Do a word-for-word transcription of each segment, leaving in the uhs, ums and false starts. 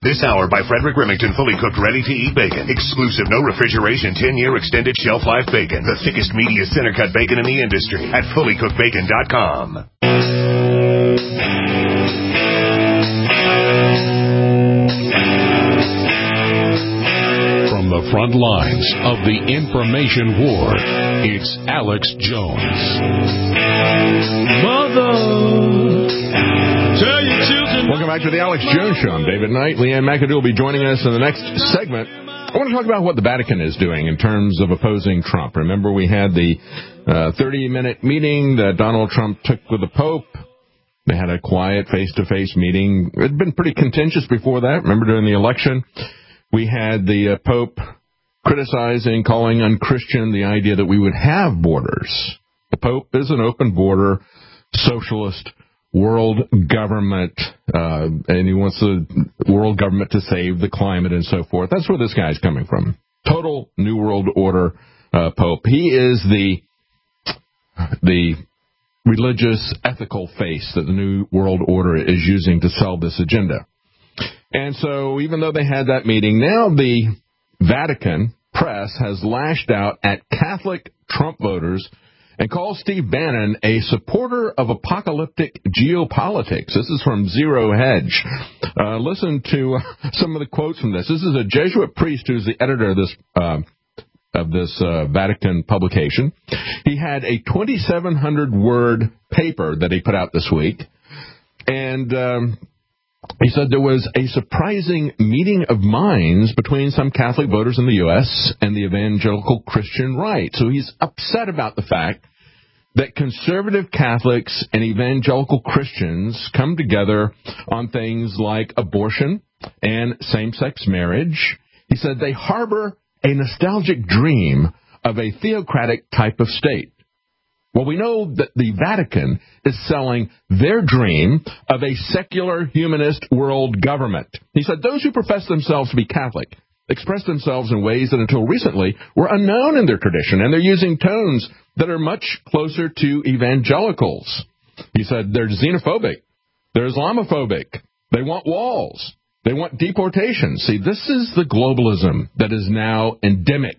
This hour by Frederick Remington, fully cooked, ready-to-eat bacon. Exclusive, no refrigeration, ten-year extended shelf life bacon. The thickest, meatiest center-cut bacon in the industry at fully cooked bacon dot com. From the front lines of the information war, it's Alex Jones. Mother, tell your children. Welcome back to the Alex Jones Show. I'm David Knight. Leanne McAdoo will be joining us in the next segment. I want to talk about what the Vatican is doing in terms of opposing Trump. Remember, we had the uh, thirty-minute meeting that Donald Trump took with the Pope. They had a quiet face-to-face meeting. It had been pretty contentious before that. Remember, during the election, we had the uh, Pope criticizing, calling unchristian the idea that we would have borders. The Pope is an open border, socialist world government, uh, and he wants the world government to save the climate and so forth. That's where this guy's coming from. Total New World Order uh, Pope. He is the the religious, ethical face that the New World Order is using to sell this agenda. And so even though they had that meeting, now the Vatican press has lashed out at Catholic Trump voters and calls Steve Bannon a supporter of apocalyptic geopolitics. This is from Zero Hedge. Uh, listen to uh, some of the quotes from this. This is a Jesuit priest who's the editor of this uh, of this uh, Vatican publication. He had a twenty-seven hundred word paper that he put out this week, and um, he said there was a surprising meeting of minds between some Catholic voters in the U S and the evangelical Christian right. So he's upset about the fact that conservative Catholics and evangelical Christians come together on things like abortion and same-sex marriage. He said they harbor a nostalgic dream of a theocratic type of state. Well, we know that the Vatican is selling their dream of a secular humanist world government. He said those who profess themselves to be Catholic express themselves in ways that until recently were unknown in their tradition, and they're using tones that are much closer to evangelicals. He said they're xenophobic, they're Islamophobic, they want walls, they want deportation. See, this is the globalism that is now endemic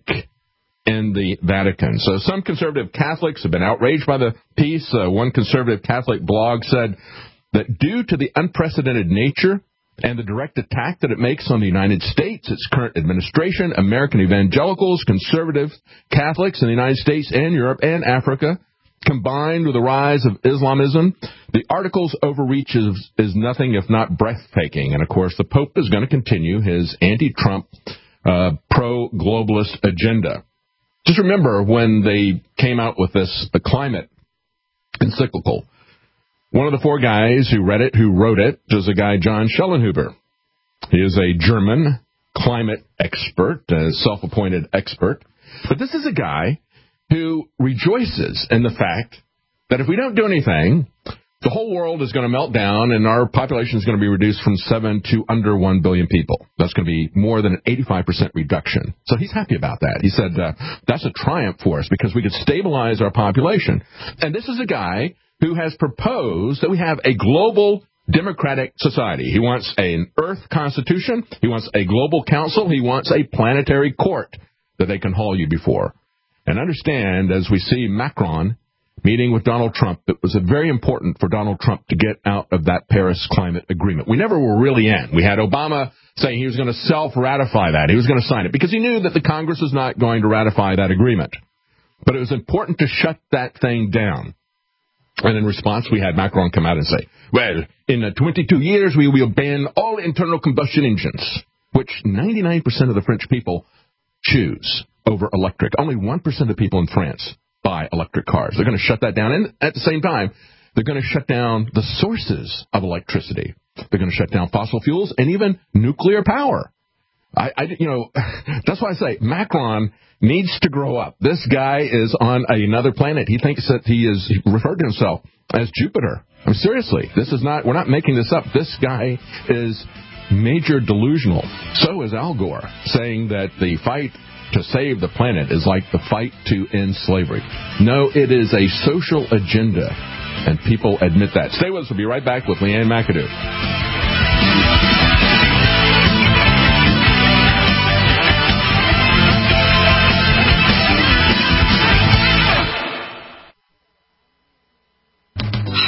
in the Vatican. So some conservative Catholics have been outraged by the piece. Uh, one conservative Catholic blog said that due to the unprecedented nature and the direct attack that it makes on the United States, its current administration, American evangelicals, conservative Catholics in the United States and Europe and Africa, combined with the rise of Islamism, the article's overreach is, is nothing if not breathtaking. And, of course, the Pope is going to continue his anti-Trump, uh, pro-globalist agenda. Just remember when they came out with this the climate encyclical, one of the four guys who read it, who wrote it, was a guy, John Schellenhuber. He is a German climate expert, a self-appointed expert. But this is a guy who rejoices in the fact that if we don't do anything, the whole world is going to melt down and our population is going to be reduced from seven to under one billion people. That's going to be more than an eighty-five percent reduction. So he's happy about that. He said uh, that's a triumph for us because we could stabilize our population. And this is a guy who has proposed that we have a global democratic society. He wants an Earth Constitution. He wants a global council. He wants a planetary court that they can haul you before. And understand, as we see Macron meeting with Donald Trump, it was very important for Donald Trump to get out of that Paris climate agreement. We never were really in. We had Obama saying he was going to self-ratify that. He was going to sign it because he knew that the Congress was not going to ratify that agreement. But it was important to shut that thing down. And in response, we had Macron come out and say, well, in uh, twenty-two years, we will ban all internal combustion engines, which ninety-nine percent of the French people choose over electric. Only one percent of the people in France buy electric cars. They're going to shut that down. And at the same time, they're going to shut down the sources of electricity. They're going to shut down fossil fuels and even nuclear power. I, I, you know, that's why I say Macron needs to grow up. This guy is on another planet. He thinks that he is he referred to himself as Jupiter. I mean, seriously, this is not, we're not making this up. This guy is major delusional. So is Al Gore, saying that the fight to save the planet is like the fight to end slavery. No, it is a social agenda, and people admit that. Stay with us. We'll be right back with Leanne McAdoo.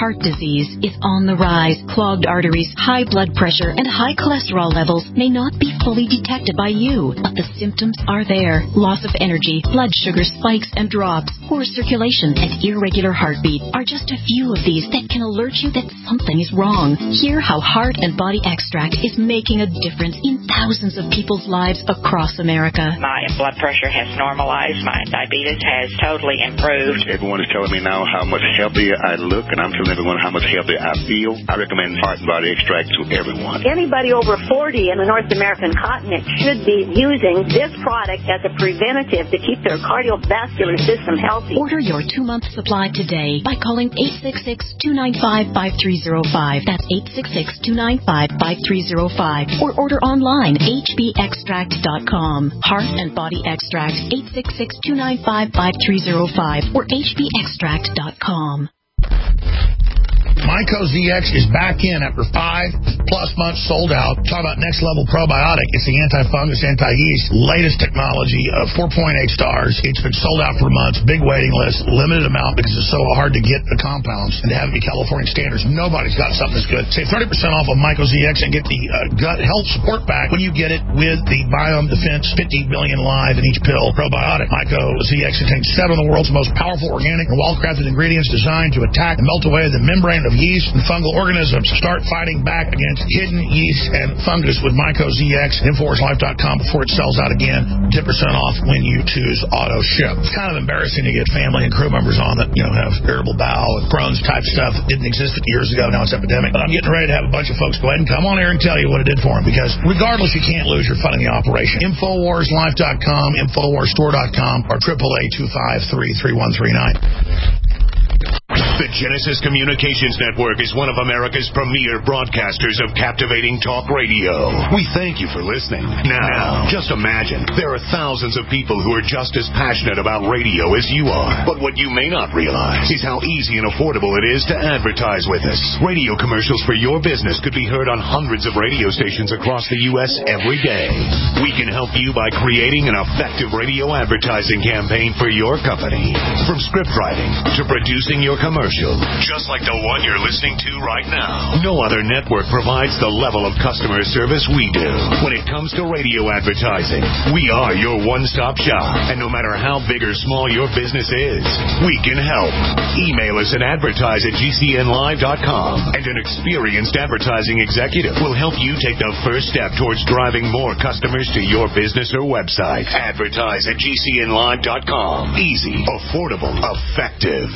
heart disease is on the rise. Clogged arteries, high blood pressure, and high cholesterol levels may not be fully detected by you, but the symptoms are there. Loss of energy, blood sugar spikes and drops, poor circulation, and irregular heartbeat are just a few of these that can alert you that something is wrong. Hear how Heart and Body Extract is making a difference in thousands of people's lives across America. My blood pressure has normalized. My diabetes has totally improved. Everyone is telling me now how much healthier I look, and I'm telling everyone how much healthier I feel. I recommend Heart and Body Extract to everyone. Anybody over forty in the North American continent should be using this product as a preventative to keep their cardiovascular system healthy. Order your two-month supply today by calling eight six six, two nine five, five three zero five. That's eight six six, two nine five, five three zero five. Or order online, h b extract dot com. Heart and Body Extract, eight six six, two nine five, five three zero five or h b extract dot com. Myco Z X is back in after five plus months sold out. Talk about next level probiotic. It's the anti-fungus, anti-yeast, latest technology of four point eight stars. It's been sold out for months. Big waiting list, limited amount because it's so hard to get the compounds and to have it be California standards. Nobody's got something that's good. Save thirty percent off of Myco Z X and get the uh, gut health support pack when you get it with the Biome Defense fifty billion live in each pill probiotic. Myco Z X contains seven of the world's most powerful organic and well-crafted ingredients designed to attack and melt away the membrane of yeast and fungal organisms. Start fighting back against hidden yeast and fungus with Myco Z X at Infowars Life dot com before it sells out again. ten percent off when you choose auto ship. It's kind of embarrassing to get family and crew members on that, you know, have irritable bowel and Crohn's type stuff that didn't exist fifty years ago. Now it's epidemic. But I'm getting ready to have a bunch of folks go ahead and come on here and tell you what it did for them, because regardless, you can't lose your fun in the operation. Infowars Life dot com, Infowars Store dot com, or triple A two five three, three one three nine. The Genesis Communications Network is one of America's premier broadcasters of captivating talk radio. We thank you for listening. Now, just imagine, there are thousands of people who are just as passionate about radio as you are. But what you may not realize is how easy and affordable it is to advertise with us. Radio commercials for your business could be heard on hundreds of radio stations across the U S every day. We can help you by creating an effective radio advertising campaign for your company. From script writing to producing your commercial, just like the one you're listening to right now. No other network provides the level of customer service we do. When it comes to radio advertising, we are your one-stop shop. And no matter how big or small your business is, we can help. Email us at advertise at g c n live dot com, and an experienced advertising executive will help you take the first step towards driving more customers to your business or website. Advertise at g c n live dot com. Easy, affordable, effective.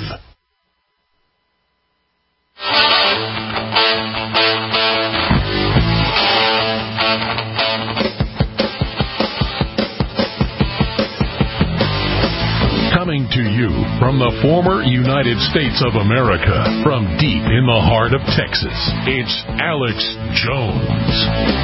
Coming to you from the former United States of America, from deep in the heart of Texas, it's Alex Jones.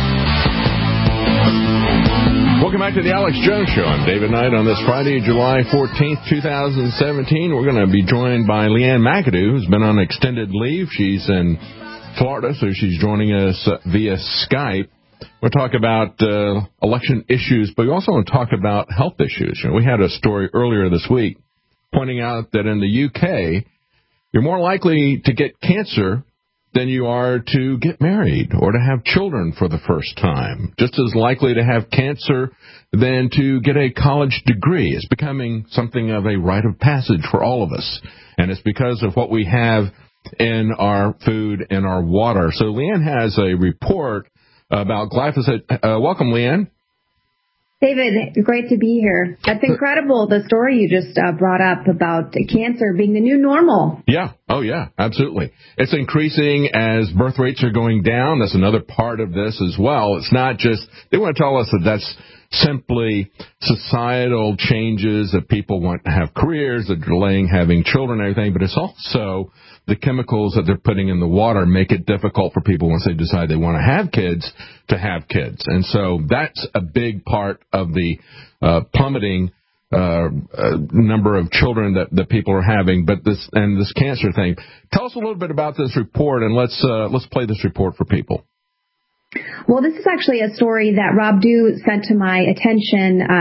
Welcome back to the Alex Jones Show. I'm David Knight on this Friday, July fourteenth, twenty seventeen. We're going to be joined by Leanne McAdoo, who's been on extended leave. She's in Florida, so she's joining us via Skype. We'll talk about uh, election issues, but we also want to talk about health issues. You know, we had a story earlier this week pointing out that in the U K, you're more likely to get cancer than you are to get married or to have children for the first time. Just as likely to have cancer than to get a college degree. It's becoming something of a rite of passage for all of us. And it's because of what we have in our food and our water. So Leanne has a report about glyphosate. Uh, welcome, Leanne. David, great to be here. That's incredible, the story you just uh, brought up about cancer being the new normal. Yeah. Oh, yeah, absolutely. It's increasing as birth rates are going down. That's another part of this as well. It's not just, they want to tell us that that's simply societal changes, that people want to have careers, that are delaying having children and everything, but it's also the chemicals that they're putting in the water make it difficult for people once they decide they want to have kids to have kids. And so that's a big part of the uh, plummeting uh, uh, number of children that, that people are having. But this and this cancer thing. Tell us a little bit about this report, and let's uh, let's play this report for people. Well, this is actually a story that Rob Dew sent to my attention uh,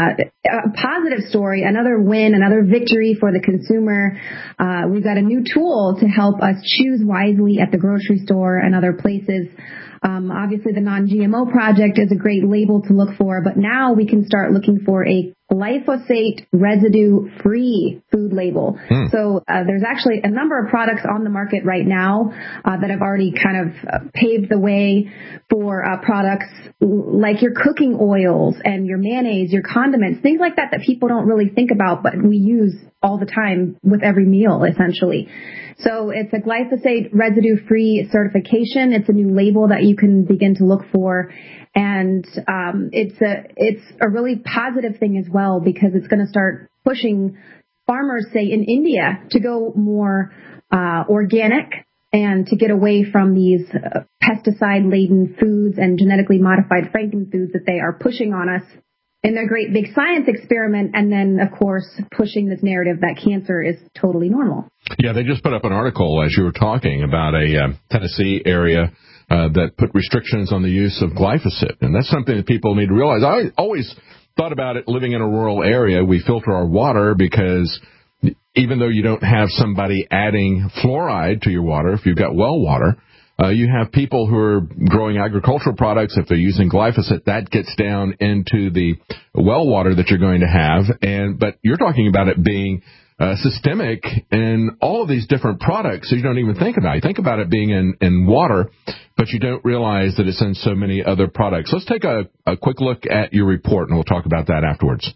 a positive story, another win, another victory for the consumer. Uh, we've got a new tool to help us choose wisely at the grocery store and other places. Um, obviously, the non G M O project is a great label to look for, but now we can start looking for a glyphosate residue-free food label. Hmm. So uh, there's actually a number of products on the market right now uh, that have already kind of uh, paved the way for uh, products like your cooking oils and your mayonnaise, your condiments, things like that that people don't really think about, but we use all the time with every meal, essentially. So it's a glyphosate residue-free certification. It's a new label that you can begin to look for. And um, it's a it's a really positive thing as well, because it's going to start pushing farmers, say, in India to go more uh, organic and to get away from these uh, pesticide-laden foods and genetically modified frankenfoods that they are pushing on us in their great big science experiment, and then, of course, pushing this narrative that cancer is totally normal. Yeah, they just put up an article, as you were talking, about a uh, Tennessee area uh, that put restrictions on the use of glyphosate. And that's something that people need to realize. I always thought about it living in a rural area. We filter our water because even though you don't have somebody adding fluoride to your water, if you've got well water, Uh, you have people who are growing agricultural products. If they're using glyphosate, that gets down into the well water that you're going to have. And but you're talking about it being uh, systemic in all of these different products, so you don't even think about it. You think about it being in, in water, but you don't realize that it's in so many other products. Let's take a, a quick look at your report, and we'll talk about that afterwards.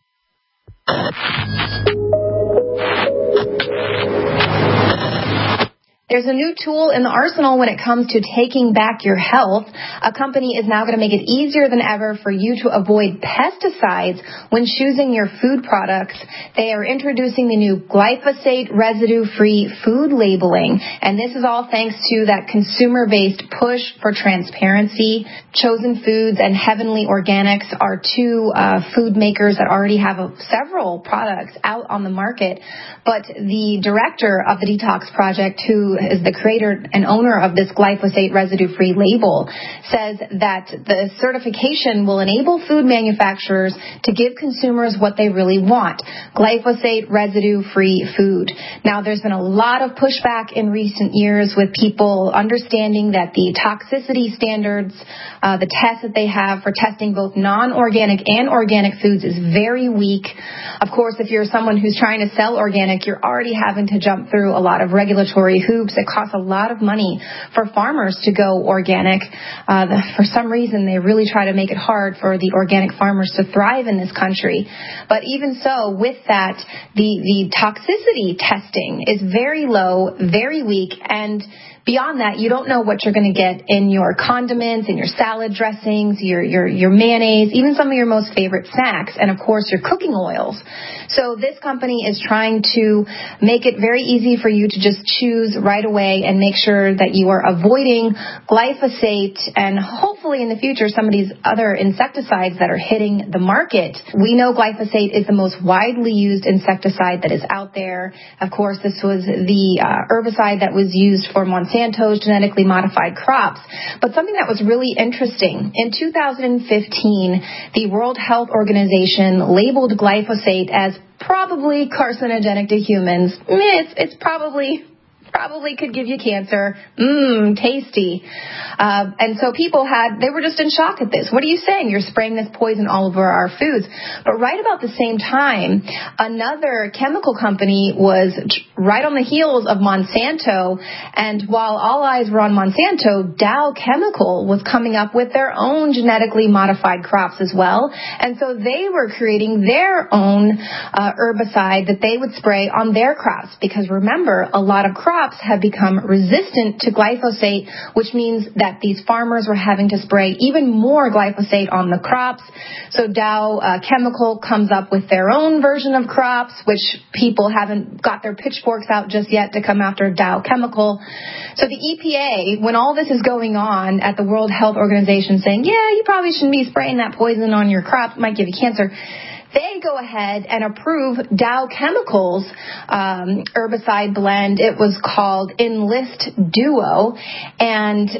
There's a new tool in the arsenal when it comes to taking back your health. A company is now going to make it easier than ever for you to avoid pesticides when choosing your food products. They are introducing the new glyphosate residue-free food labeling, and this is all thanks to that consumer-based push for transparency. Chosen Foods and Heavenly Organics are two uh, food makers that already have a, several products out on the market, but the director of the Detox Project, who is the creator and owner of this glyphosate residue-free label, says that the certification will enable food manufacturers to give consumers what they really want, glyphosate residue-free food. Now, there's been a lot of pushback in recent years with people understanding that the toxicity standards, uh, the tests that they have for testing both non-organic and organic foods is very weak. Of course, if you're someone who's trying to sell organic, you're already having to jump through a lot of regulatory hoops. It costs a lot of money for farmers to go organic. Uh, the, for some reason, they really try to make it hard for the organic farmers to thrive in this country. But even so, with that, the, the toxicity testing is very low, very weak, and beyond that, you don't know what you're going to get in your condiments, in your salad dressings, your, your, your mayonnaise, even some of your most favorite snacks, and of course your cooking oils. So this company is trying to make it very easy for you to just choose right away and make sure that you are avoiding glyphosate and hopefully in the future some of these other insecticides that are hitting the market. We know glyphosate is the most widely used insecticide that is out there. Of course, this was the uh, herbicide that was used for Monsanto's genetically modified crops. But something that was really interesting, in two thousand fifteen, the World Health Organization labeled glyphosate as probably carcinogenic to humans. It's, it's probably... probably could give you cancer. Mmm, tasty. Uh, and so people had, they were just in shock at this. What are you saying? You're spraying this poison all over our foods. But right about the same time, another chemical company was right on the heels of Monsanto. And while all eyes were on Monsanto, Dow Chemical was coming up with their own genetically modified crops as well. And so they were creating their own uh, herbicide that they would spray on their crops. Because remember, a lot of crops have become resistant to glyphosate, which means that these farmers were having to spray even more glyphosate on the crops. So Dow uh, Chemical comes up with their own version of crops, which people haven't got their pitchforks out just yet to come after Dow Chemical. So the E P A, when all this is going on at the World Health Organization saying, yeah, you probably shouldn't be spraying that poison on your crops, it might give you cancer, they go ahead and approve Dow Chemical's um, herbicide blend. It was called Enlist Duo, and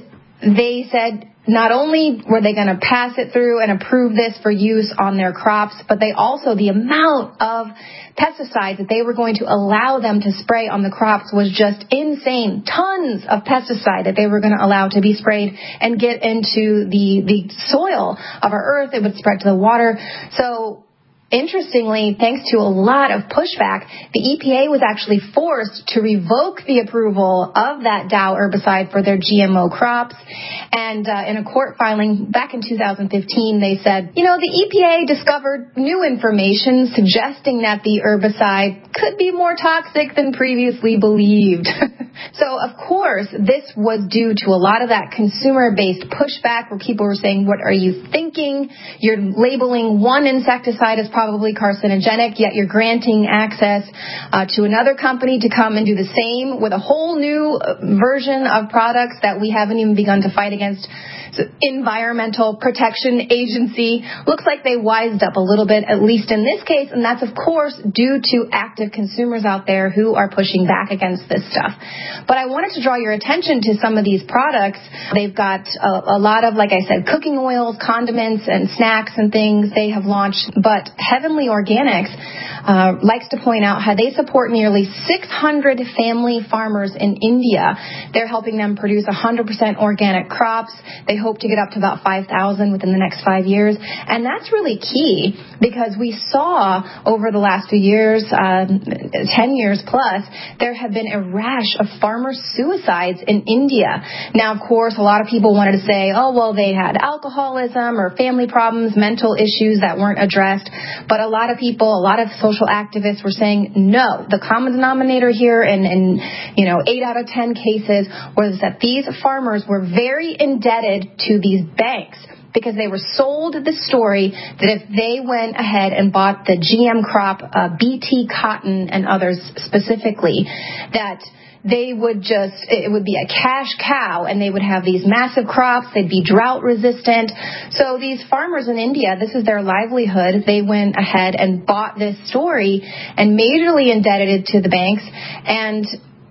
they said not only were they going to pass it through and approve this for use on their crops, but they also, the amount of pesticides that they were going to allow them to spray on the crops was just insane. Tons of pesticide that they were going to allow to be sprayed and get into the, the soil of our earth. It would spread to the water. So interestingly, thanks to a lot of pushback, the E P A was actually forced to revoke the approval of that Dow herbicide for their G M O crops. And uh, in a court filing back in two thousand fifteen, they said, you know, the E P A discovered new information suggesting that the herbicide could be more toxic than previously believed. So, of course, this was due to a lot of that consumer-based pushback where people were saying, what are you thinking? You're labeling one insecticide as probably carcinogenic, yet you're granting access uh, to another company to come and do the same with a whole new version of products that we haven't even begun to fight against. So Environmental Protection Agency looks like they wised up a little bit, at least in this case, and that's, of course, due to active consumers out there who are pushing back against this stuff. But I wanted to draw your attention to some of these products. They've got a, a lot of, like I said, cooking oils, condiments, and snacks and things they have launched. But Heavenly Organics uh, likes to point out how they support nearly six hundred family farmers in India. They're helping them produce one hundred percent organic crops. They hope to get up to about five thousand within the next five years. And that's really key because we saw over the last few years, um, ten years plus, there have been a rash of farmer suicides in India. Now, of course, a lot of people wanted to say, oh, well, they had alcoholism or family problems, mental issues that weren't addressed. But a lot of people, a lot of social activists were saying, no, the common denominator here in, in you know, eight out of ten cases was that these farmers were very indebted to these banks because they were sold the story that if they went ahead and bought the G M crop, uh, B T cotton and others specifically, that they would just, it would be a cash cow and they would have these massive crops. They'd be drought resistant. So these farmers in India, this is their livelihood. They went ahead and bought this story and majorly indebted it to the banks. And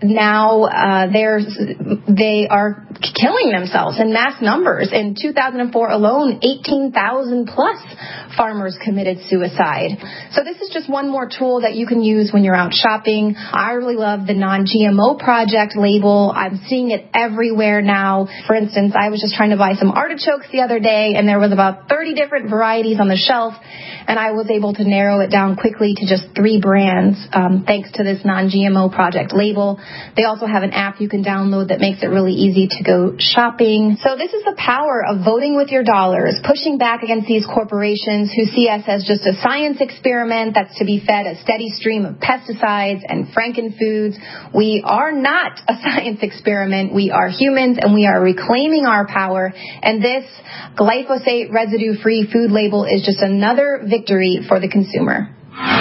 now uh, they're, they are killing themselves in mass numbers. In two thousand four alone, eighteen thousand plus farmers committed suicide. So this is just one more tool that you can use when you're out shopping. I really love the non-G M O project label. I'm seeing it everywhere now. For instance, I was just trying to buy some artichokes the other day, and there was about thirty different varieties on the shelf, and I was able to narrow it down quickly to just three brands um, thanks to this non-G M O project label. They also have an app you can download that makes it really easy to go shopping. So this is the power of voting with your dollars, pushing back against these corporations who see us as just a science experiment that's to be fed a steady stream of pesticides and frankenfoods. We are not a science experiment. We are humans, and we are reclaiming our power. And this glyphosate residue-free food label is just another victory for the consumer.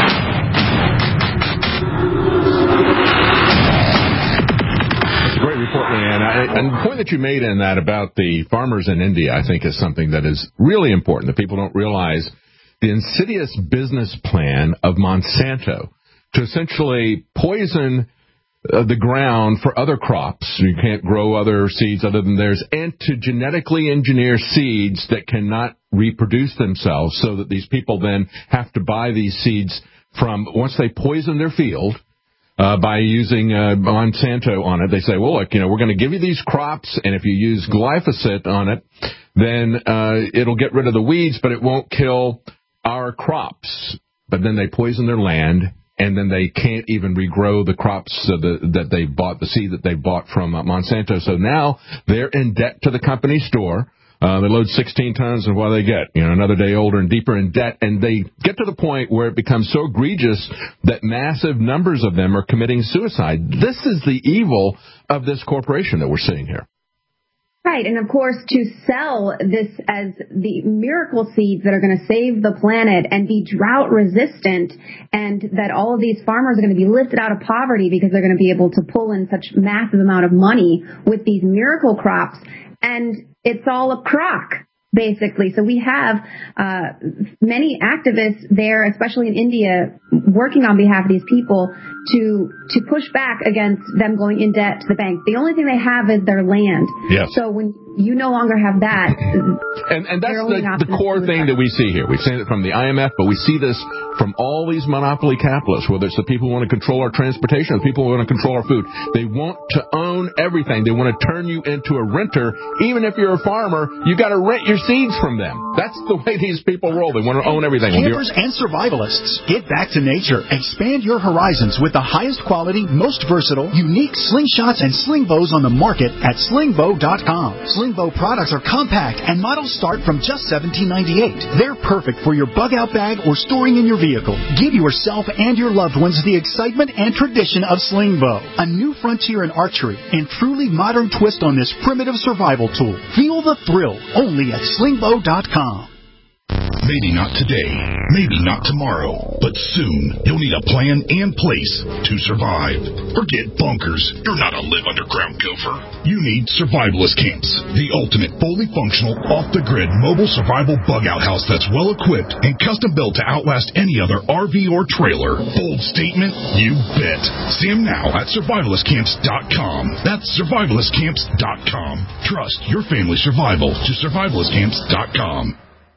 Great report, Leanne. I, and the point that you made in that about the farmers in India, I think, is something that is really important, that people don't realize the insidious business plan of Monsanto to essentially poison uh, the ground for other crops. You can't grow other seeds other than theirs, and to genetically engineer seeds that cannot reproduce themselves so that these people then have to buy these seeds from, once they poison their field, Uh, by using uh, Monsanto on it. They say, well, look, you know, we're going to give you these crops, and if you use glyphosate on it, then uh, it'll get rid of the weeds, but it won't kill our crops. But then they poison their land, and then they can't even regrow the crops uh, the, that they bought, the seed that they bought from uh, Monsanto. So now they're in debt to the company store. Uh, they load sixteen tons, and what do they get? You know, another day older and deeper in debt, and they get to the point where it becomes so egregious that massive numbers of them are committing suicide. This is the evil of this corporation that we're seeing here. Right, and of course, to sell this as the miracle seeds that are going to save the planet and be drought resistant, and that all of these farmers are going to be lifted out of poverty because they're going to be able to pull in such massive amount of money with these miracle crops, and it's all a crock, basically. So we have uh, many activists there, especially in India, working on behalf of these people to to push back against them going in debt to the bank. The only thing they have is their land. Yes. So when you no longer have that. And, and that's the, the core thing that we see here. We've seen it from the I M F, but we see this from all these monopoly capitalists, whether it's the people who want to control our transportation or the people who want to control our food. They want to own everything. They want to turn you into a renter. Even if you're a farmer, you got to rent your seeds from them. That's the way these people roll. They want to own everything. Campers and survivalists, get back to nature. Expand your horizons with the highest quality, most versatile, unique slingshots and sling bows on the market at sling bow dot com. Sling bow products are compact and models start from just seventeen ninety-eight. They're perfect for your bug-out bag or storing in your vehicle. Give yourself and your loved ones the excitement and tradition of sling bow, a new frontier in archery and truly modern twist on this primitive survival tool. Feel the thrill only at sling bow dot com. Maybe not today, maybe not tomorrow, but soon you'll need a plan and place to survive. Forget bunkers. You're not a live underground gopher. You need survivalist camps, the ultimate fully functional, off-the-grid mobile survival bug-out house that's well-equipped and custom-built to outlast any other R V or trailer. Bold statement? You bet. See them now at survivalist camps dot com. That's survivalist camps dot com. Trust your family's survival to survivalist camps dot com.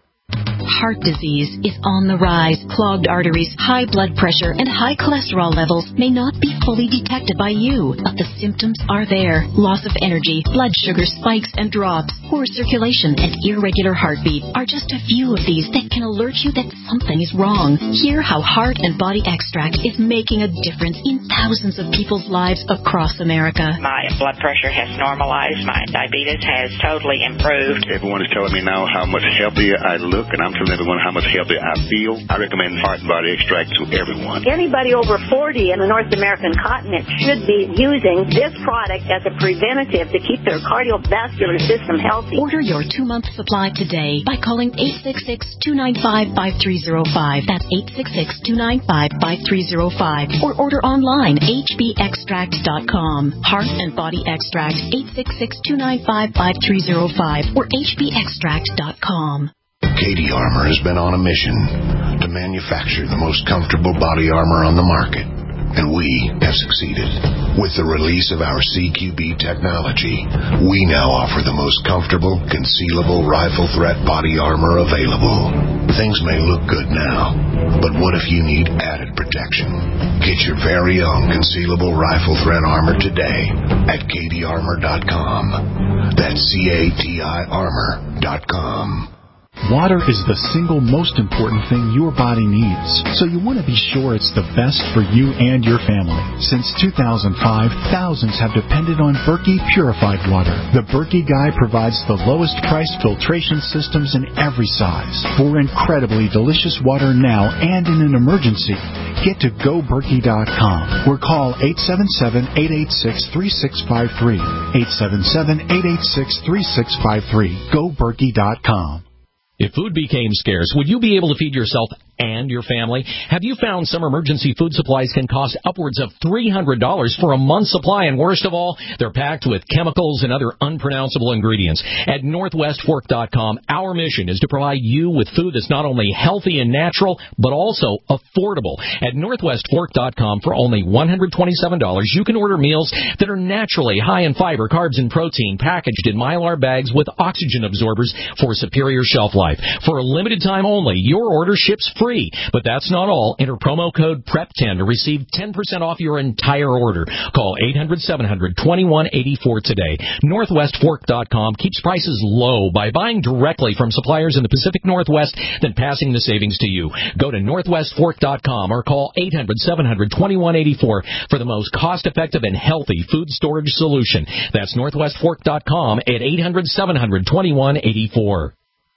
Heart disease is on the rise. Clogged arteries, high blood pressure, and high cholesterol levels may not be fully detected by you, but the symptoms are there. Loss of energy, blood sugar spikes and drops, poor circulation, and irregular heartbeat are just a few of these that can alert you that something is wrong. Hear how Heart and Body Extract is making a difference in thousands of people's lives across America. My blood pressure has normalized. My diabetes has totally improved. Everyone is telling me now how much healthier I look, and I'm telling everyone how much healthier I feel. I recommend Heart and Body Extract to everyone. Anybody over forty in the North American continent should be using this product as a preventative to keep their cardiovascular system healthy. Order your two-month supply today by calling eight six six, two nine five, five three zero five. That's eight six six, two nine five, five three zero five. Or order online, h b extract dot com. Heart and Body Extract, eight six six, two nine five, five three zero five or h b extract dot com. Katie Armor has been on a mission to manufacture the most comfortable body armor on the market, and we have succeeded. With the release of our C Q B technology, we now offer the most comfortable, concealable rifle threat body armor available. Things may look good now, but what if you need added protection? Get your very own concealable rifle threat armor today at katie armor dot com. That's C A T I armor dot com. Water is the single most important thing your body needs, so you want to be sure it's the best for you and your family. Since two thousand five, thousands have depended on Berkey purified water. The Berkey Guy provides the lowest priced filtration systems in every size. For incredibly delicious water now and in an emergency, get to go berkey dot com or call eight seven seven, eight eight six, three six five three. eight seven seven, eight eight six, three six five three. go berkey dot com. If food became scarce, would you be able to feed yourself and your family? Have you found some emergency food supplies can cost upwards of three hundred dollars for a month's supply? And worst of all, they're packed with chemicals and other unpronounceable ingredients. At Northwest Fork dot com, our mission is to provide you with food that's not only healthy and natural, but also affordable. At Northwest Fork dot com, for only one hundred twenty-seven dollars, you can order meals that are naturally high in fiber, carbs, and protein, packaged in Mylar bags with oxygen absorbers for superior shelf life. For a limited time only, your order ships free. But that's not all. Enter promo code P R E P ten to receive ten percent off your entire order. Call eight hundred, seven hundred, twenty-one eighty-four today. Northwest Fork dot com keeps prices low by buying directly from suppliers in the Pacific Northwest, then passing the savings to you. Go to Northwest Fork dot com or call eight hundred, seven hundred, twenty-one eighty-four for the most cost-effective and healthy food storage solution. That's Northwest Fork dot com at eight hundred, seven hundred, twenty-one eighty-four.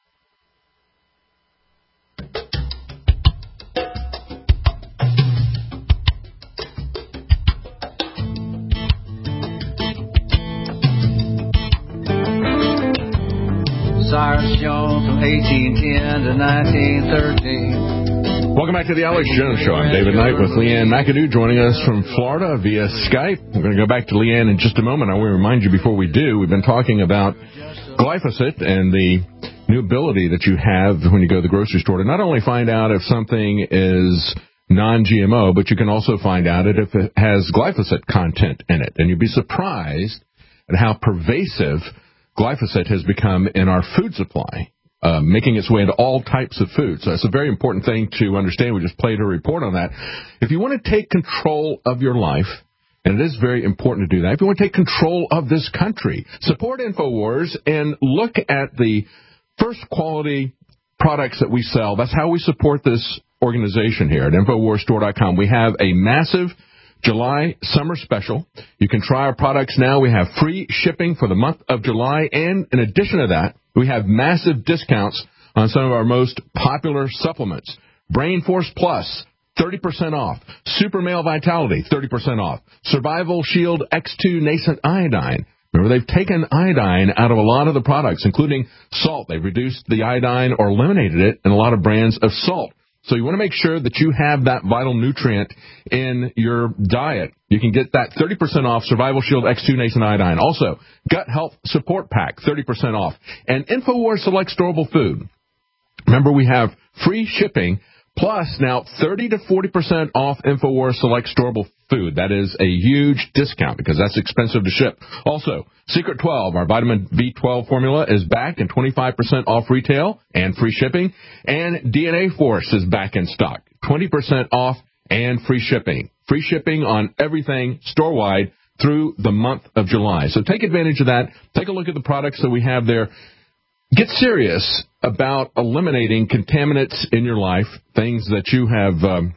Cyrus Jones from eighteen ten to nineteen thirteen. Welcome back to the Alex Jones Show. I'm David Knight with Leanne McAdoo joining us from Florida via Skype. We're going to go back to Leanne in just a moment. I want to remind you before we do, we've been talking about glyphosate and the new ability that you have when you go to the grocery store to not only find out if something is non G M O, but you can also find out if it has glyphosate content in it. And you'd be surprised at how pervasive glyphosate has become in our food supply, uh, making its way into all types of foods. So that's a very important thing to understand. We just played a report on that. If you want to take control of your life, and it is very important to do that, if you want to take control of this country, support InfoWars and look at the first quality products that we sell. That's how we support this organization here at InfoWars Store dot com. We have a massive July summer special. You can try our products now. We have free shipping for the month of July, and in addition to that, we have massive discounts on some of our most popular supplements. Brain Force Plus, thirty percent off. Super Male Vitality, thirty percent off. Survival Shield X two Nascent Iodine. Remember, they've taken iodine out of a lot of the products, including salt. They've reduced the iodine or eliminated it in a lot of brands of salt. So you want to make sure that you have that vital nutrient in your diet. You can get that thirty percent off Survival Shield X two Nascent Iodine. Also, Gut Health Support Pack, thirty percent off. And InfoWars Select Storable Food. Remember, we have free shipping, plus now thirty to forty percent off InfoWars Select Storable Food. That is a huge discount because that's expensive to ship. Also, Secret twelve, our vitamin B twelve formula, is back and twenty-five percent off retail and free shipping. And D N A Force is back in stock, twenty percent off and free shipping. Free shipping on everything store-wide through the month of July. So take advantage of that. Take a look at the products that we have there. Get serious about eliminating contaminants in your life, things that you have um,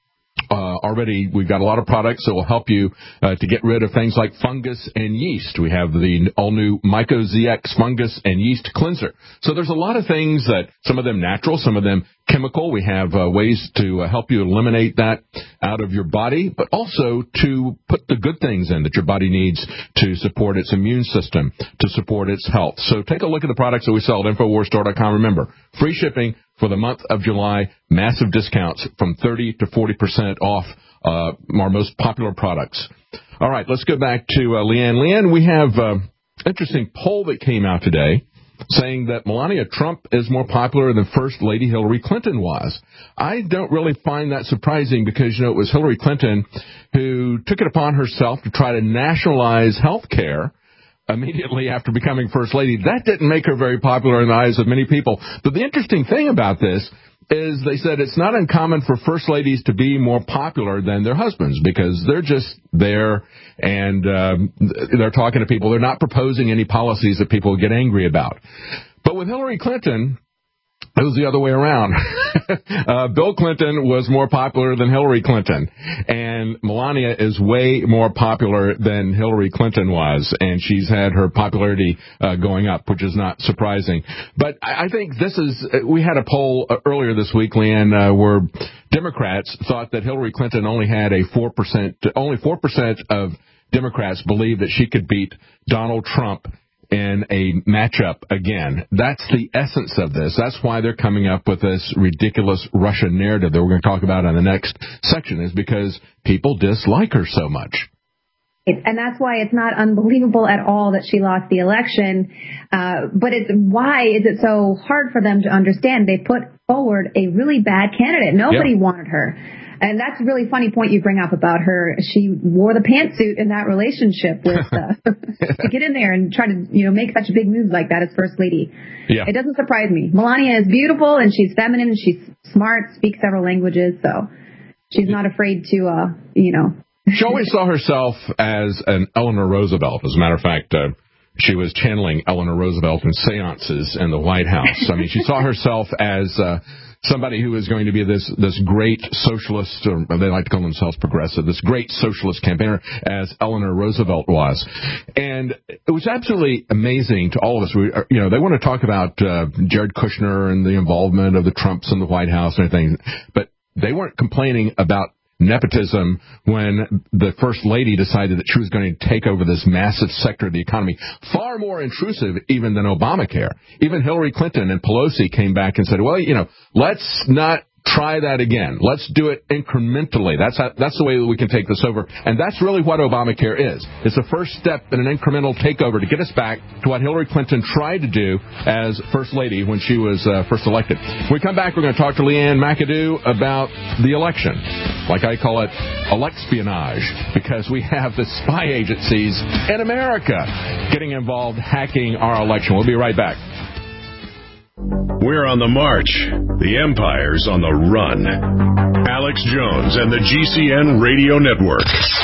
uh, already. We've got a lot of products that will help you uh, to get rid of things like fungus and yeast. We have the all-new Myco Z X Fungus and Yeast Cleanser. So there's a lot of things that, some of them natural, some of them chemical. We have uh, ways to uh, help you eliminate that out of your body, but also to put the good things in that your body needs to support its immune system, to support its health. So take a look at the products that we sell at InfoWars Store dot com. Remember, free shipping for the month of July, massive discounts from thirty to forty percent off uh, our most popular products. All right, let's go back to uh, Leanne. Leanne, we have an uh, interesting poll that came out today saying that Melania Trump is more popular than First Lady Hillary Clinton was. I don't really find that surprising because, you know, it was Hillary Clinton who took it upon herself to try to nationalize health care immediately after becoming First Lady. That didn't make her very popular in the eyes of many people. But the interesting thing about this is they said it's not uncommon for First Ladies to be more popular than their husbands because they're just there and um, they're talking to people. They're not proposing any policies that people get angry about. But with Hillary Clinton, it was the other way around. uh, Bill Clinton was more popular than Hillary Clinton, and Melania is way more popular than Hillary Clinton was, and she's had her popularity uh, going up, which is not surprising. But I, I think this is, we had a poll uh, earlier this week, Leanne, uh, where Democrats thought that Hillary Clinton only had a four percent, only four percent of Democrats believed that she could beat Donald Trump in a matchup again. That's the essence of this. That's why they're coming up with this ridiculous Russian narrative that we're going to talk about in the next section, is because people dislike her so much. And that's why it's not unbelievable at all that she lost the election. Uh, but it's why is it so hard for them to understand? They put forward a really bad candidate. Nobody yep. wanted her. And that's a really funny point you bring up about her. She wore the pantsuit in that relationship with uh, to get in there and try to, you know, make such a big move like that as First Lady. Yeah. It doesn't surprise me. Melania is beautiful and she's feminine and she's smart, speaks several languages, so she's not afraid to, uh, you know. She always saw herself as an Eleanor Roosevelt. As a matter of fact, uh, she was channeling Eleanor Roosevelt in seances in the White House. I mean, she saw herself as uh, somebody who is going to be this this great socialist, or they like to call themselves progressive, this great socialist campaigner as Eleanor Roosevelt was. And it was absolutely amazing to all of us. We, you know, they want to talk about uh, Jared Kushner and the involvement of the Trumps in the White House and everything, but they weren't complaining about nepotism when the First Lady decided that she was going to take over this massive sector of the economy, far more intrusive even than Obamacare. Even Hillary Clinton and Pelosi came back and said, well, you know, let's not try that again. Let's do it incrementally. That's how, that's the way that we can take this over. And that's really what Obamacare is. It's the first step in an incremental takeover to get us back to what Hillary Clinton tried to do as First Lady when she was uh, first elected. When we come back, we're going to talk to Leanne McAdoo about the election. Like I call it, electspionage, because we have the spy agencies in America getting involved hacking our election. We'll be right back. We're on the march. The Empire's on the run. Alex Jones and the G C N Radio Network.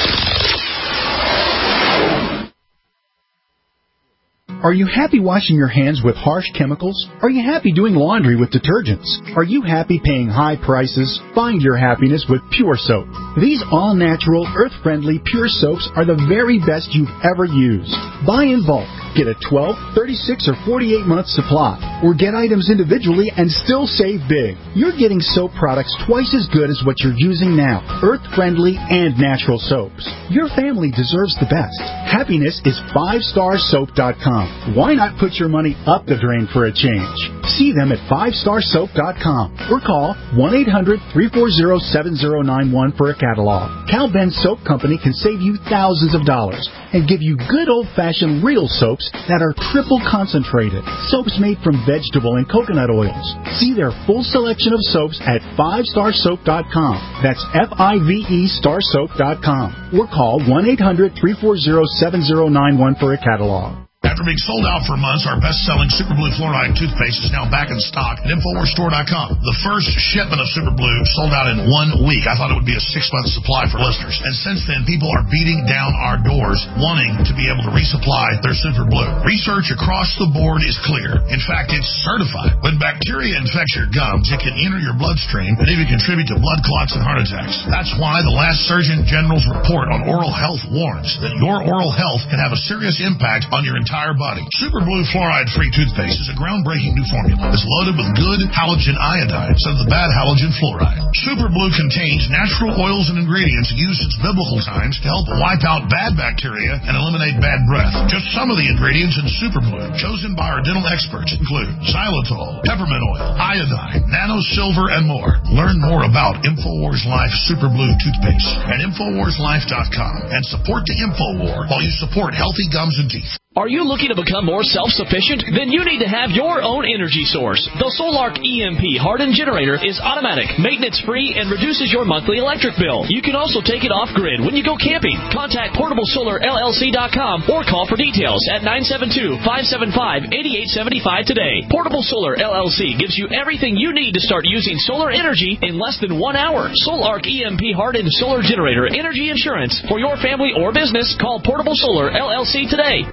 Are you happy washing your hands with harsh chemicals? Are you happy doing laundry with detergents? Are you happy paying high prices? Find your happiness with Pure Soap. These all-natural, earth-friendly Pure Soaps are the very best you've ever used. Buy in bulk. Get a twelve, thirty-six, or forty-eight month supply. Or get items individually and still save big. You're getting soap products twice as good as what you're using now. Earth-friendly and natural soaps. Your family deserves the best. Happiness is five star soap dot com. Why not put your money up the drain for a change? See them at five star soap dot com or call one eight hundred, three four zero, seven zero nine one for a catalog. Cal Ben Soap Company can save you thousands of dollars and give you good old-fashioned real soaps that are triple concentrated. Soaps made from vegetable and coconut oils. See their full selection of soaps at five star soap dot com. That's F I V E star soap dot com. Or call one eight hundred, three four zero, seven zero nine one for a catalog. After being sold out for months, our best-selling Super Blue Fluoride toothpaste is now back in stock at Infowars Store dot com. The first shipment of Super Blue sold out in one week. I thought it would be a six-month supply for listeners. And since then, people are beating down our doors wanting to be able to resupply their Super Blue. Research across the board is clear. In fact, it's certified. When bacteria infects your gums, it can enter your bloodstream and even contribute to blood clots and heart attacks. That's why the last Surgeon General's report on oral health warns that your oral health can have a serious impact on your entire body. Super Blue Fluoride-free toothpaste is a groundbreaking new formula. It's loaded with good halogen iodine instead of the bad halogen fluoride. Super Blue contains natural oils and ingredients used since biblical times to help wipe out bad bacteria and eliminate bad breath. Just some of the ingredients in Super Blue, chosen by our dental experts, include xylitol, peppermint oil, iodine, nano silver, and more. Learn more about InfoWars Life Super Blue toothpaste at Infowars Life dot com and support the InfoWar while you support healthy gums and teeth. Are you looking to become more self-sufficient? Then you need to have your own energy source. The Solark E M P hardened generator is automatic, maintenance-free, and reduces your monthly electric bill. You can also take it off-grid when you go camping. Contact Portable Solar L L C dot com or call for details at nine seven two, five seven five, eight eight seven five today. Portable Solar L L C gives you everything you need to start using solar energy in less than one hour. Solark E M P hardened solar generator energy insurance for your family or business. Call Portable Solar L L C today.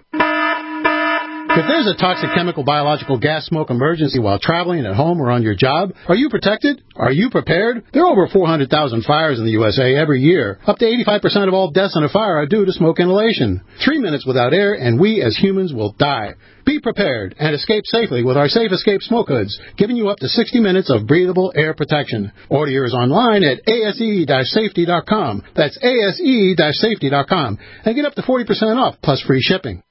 If there's a toxic chemical, biological, gas, smoke emergency while traveling at home or on your job, are you protected? Are you prepared? There are over four hundred thousand fires in the U S A every year. Up to eighty-five percent of all deaths in a fire are due to smoke inhalation. Three minutes without air and we as humans will die. Be prepared and escape safely with our Safe Escape Smoke Hoods, giving you up to sixty minutes of breathable air protection. Order yours online at A S E safety dot com. That's A S E safety dot com. And get up to forty percent off plus free shipping.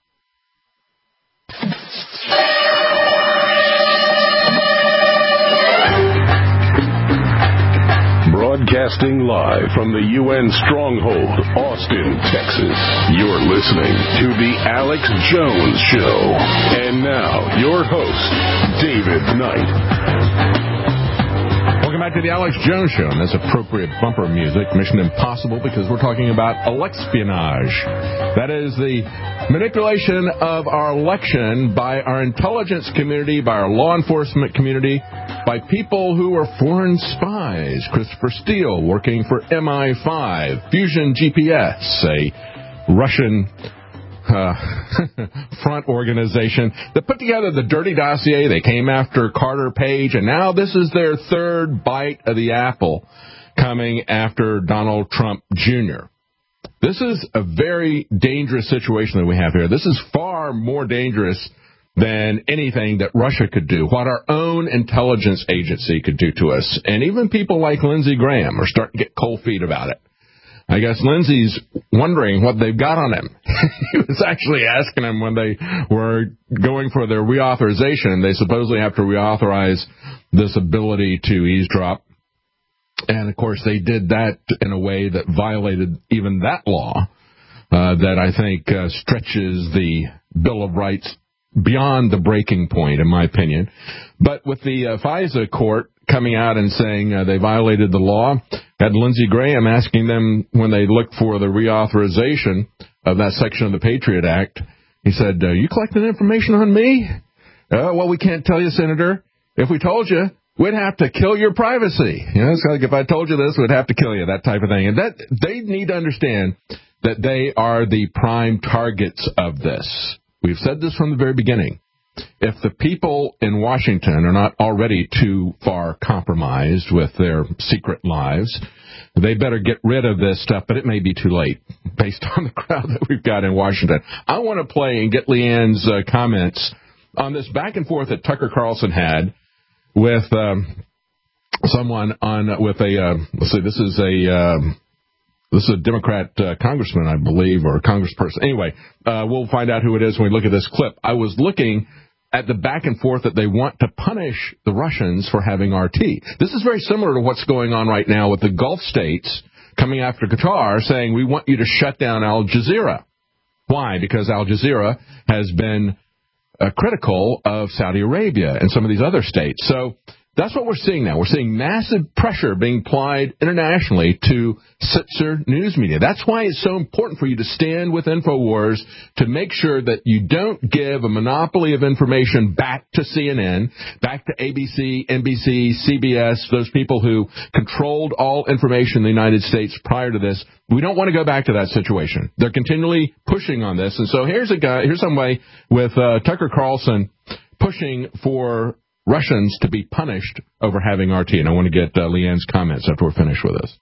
Broadcasting live from the U N stronghold, Austin, Texas. You're listening to The Alex Jones Show. And now, your host, David Knight. Welcome back to the Alex Jones Show, and this appropriate bumper music, Mission Impossible, because we're talking about electspionage. That is the manipulation of our election by our intelligence community, by our law enforcement community, by people who are foreign spies. Christopher Steele working for M I five, Fusion G P S, a Russian Uh, front organization that put together the dirty dossier. They came after Carter Page, and now this is their third bite of the apple coming after Donald Trump Junior This is a very dangerous situation that we have here. This is far more dangerous than anything that Russia could do, what our own intelligence agency could do to us. And even people like Lindsey Graham are starting to get cold feet about it. I guess Lindsey's wondering what they've got on him. He was actually asking him when they were going for their reauthorization. They supposedly have to reauthorize this ability to eavesdrop And, of course, they did that in a way that violated even that law uh, that I think uh, stretches the Bill of Rights beyond the breaking point, in my opinion. But with the uh, FISA court coming out and saying uh, they violated the law, had Lindsey Graham asking them when they looked for the reauthorization of that section of the Patriot Act, he said, uh, you collecting information on me? Uh, well, we can't tell you, Senator. If we told you, we'd have to kill your privacy. You know, it's like if I told you this, we'd have to kill you, that type of thing. And that they need to understand that they are the prime targets of this. We've said this from the very beginning. If the people in Washington are not already too far compromised with their secret lives, they better get rid of this stuff, but it may be too late based on the crowd that we've got in Washington. I want to play and get Leanne's uh, comments on this back and forth that Tucker Carlson had with um, someone on with a uh, let's see, this is a um, this is a Democrat uh, congressman, I believe, or a congressperson. Anyway, uh, we'll find out who it is when we look at this clip. I was looking at the back and forth that they want to punish the Russians for having R T. This is very similar to what's going on right now with the Gulf states coming after Qatar, saying we want you to shut down Al Jazeera. Why? Because Al Jazeera has been Uh, critical of Saudi Arabia and some of these other states. So that's what we're seeing now. We're seeing massive pressure being applied internationally to censor news media. That's why it's so important for you to stand with InfoWars to make sure that you don't give a monopoly of information back to C N N, back to A B C, N B C, C B S, those people who controlled all information in the United States prior to this. We don't want to go back to that situation. They're continually pushing on this. And so here's a guy, here's some way with uh, Tucker Carlson pushing for Russians to be punished over having R T. And I want to get uh, Leanne's comments after we're finished with this.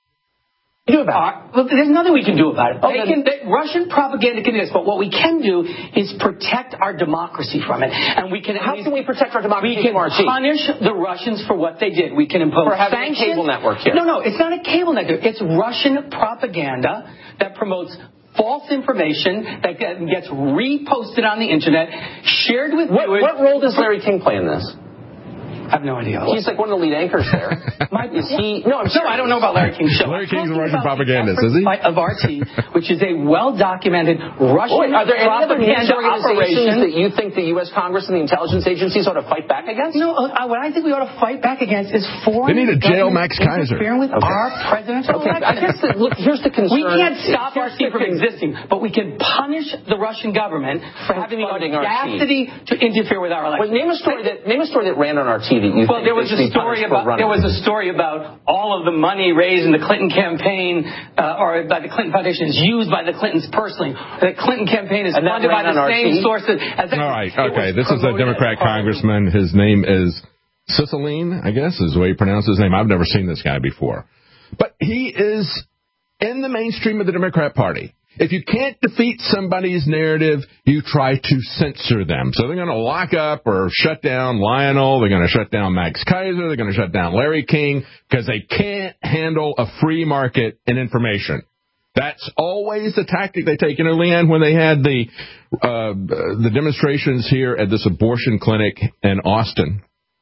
Do about it. Well, there's nothing we can do about it. They can, they, Russian propaganda can do this, but what we can do is protect our democracy from it. And we can. How can we protect our democracy from R T? We can punish the Russians for what they did. We can impose for having sanctions. a cable network here. No, no, it's not a cable network. It's Russian propaganda that promotes false information that gets reposted on the internet, shared with what, what role does Larry King play in this? I have no idea. He's like one of the lead anchors there. My, is he? No, I'm no, I don't know about Larry King's show. Larry King's a Russian propagandist, is he? Of R T, which is a well-documented Russian Wait, are there any other news propaganda organizations operation that you think the U S Congress and the intelligence agencies ought to fight back against? No, uh, what I think we ought to fight back against is foreign. They need to jail Max Kaiser. Interfering with Okay. our presidential okay. election. I guess that, look, here's the concern. We can't stop R T from existing, but we can punish the Russian government for having the audacity to interfere with our election. Well, name a story that name a story that ran on R T that you well, think there was a story about there was a story about all of the money raised in the Clinton campaign uh, or by the Clinton Foundation is used by the Clintons personally. The Clinton campaign is funded by the same sources as all right, okay. This is a Democrat congressman. His name is Cicilline, I guess is the way he pronounces his name. I've never seen this guy before. But he is in the mainstream of the Democrat Party. If you can't defeat somebody's narrative, you try to censor them. So they're going to lock up or shut down Lionel. They're going to shut down Max Kaiser. They're going to shut down Larry King because they can't handle a free market in information. That's always the tactic they take. You know, Leanne, when they had the uh, the demonstrations here at this abortion clinic in Austin,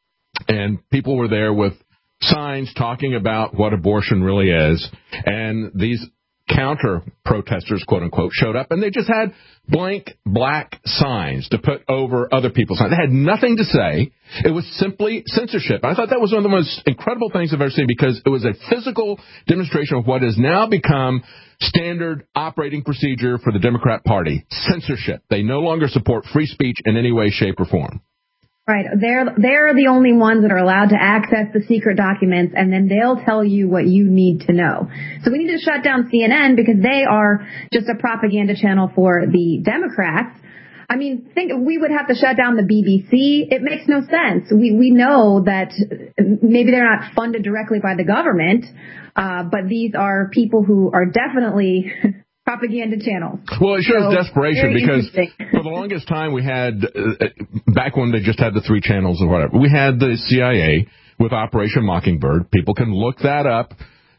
and people were there with signs talking about what abortion really is, and these counter protesters, quote unquote, showed up and they just had blank black signs to put over other people's signs. They had nothing to say. It was simply censorship. I thought that was one of the most incredible things I've ever seen because it was a physical demonstration of what has now become standard operating procedure for the Democrat Party. Censorship. They no longer support free speech in any way, shape, or form. Right. They're they're the only ones that are allowed to access the secret documents, and then they'll tell you what you need to know. So we need to shut down C N N because they are just a propaganda channel for the Democrats. I mean, think we would have to shut down the B B C. It makes no sense. We we know that maybe they're not funded directly by the government, uh, but these are people who are definitely propaganda channels. Well, it shows so, desperation because for the longest time we had, uh, back when they just had the three channels or whatever, we had the C I A with Operation Mockingbird. People can look that up.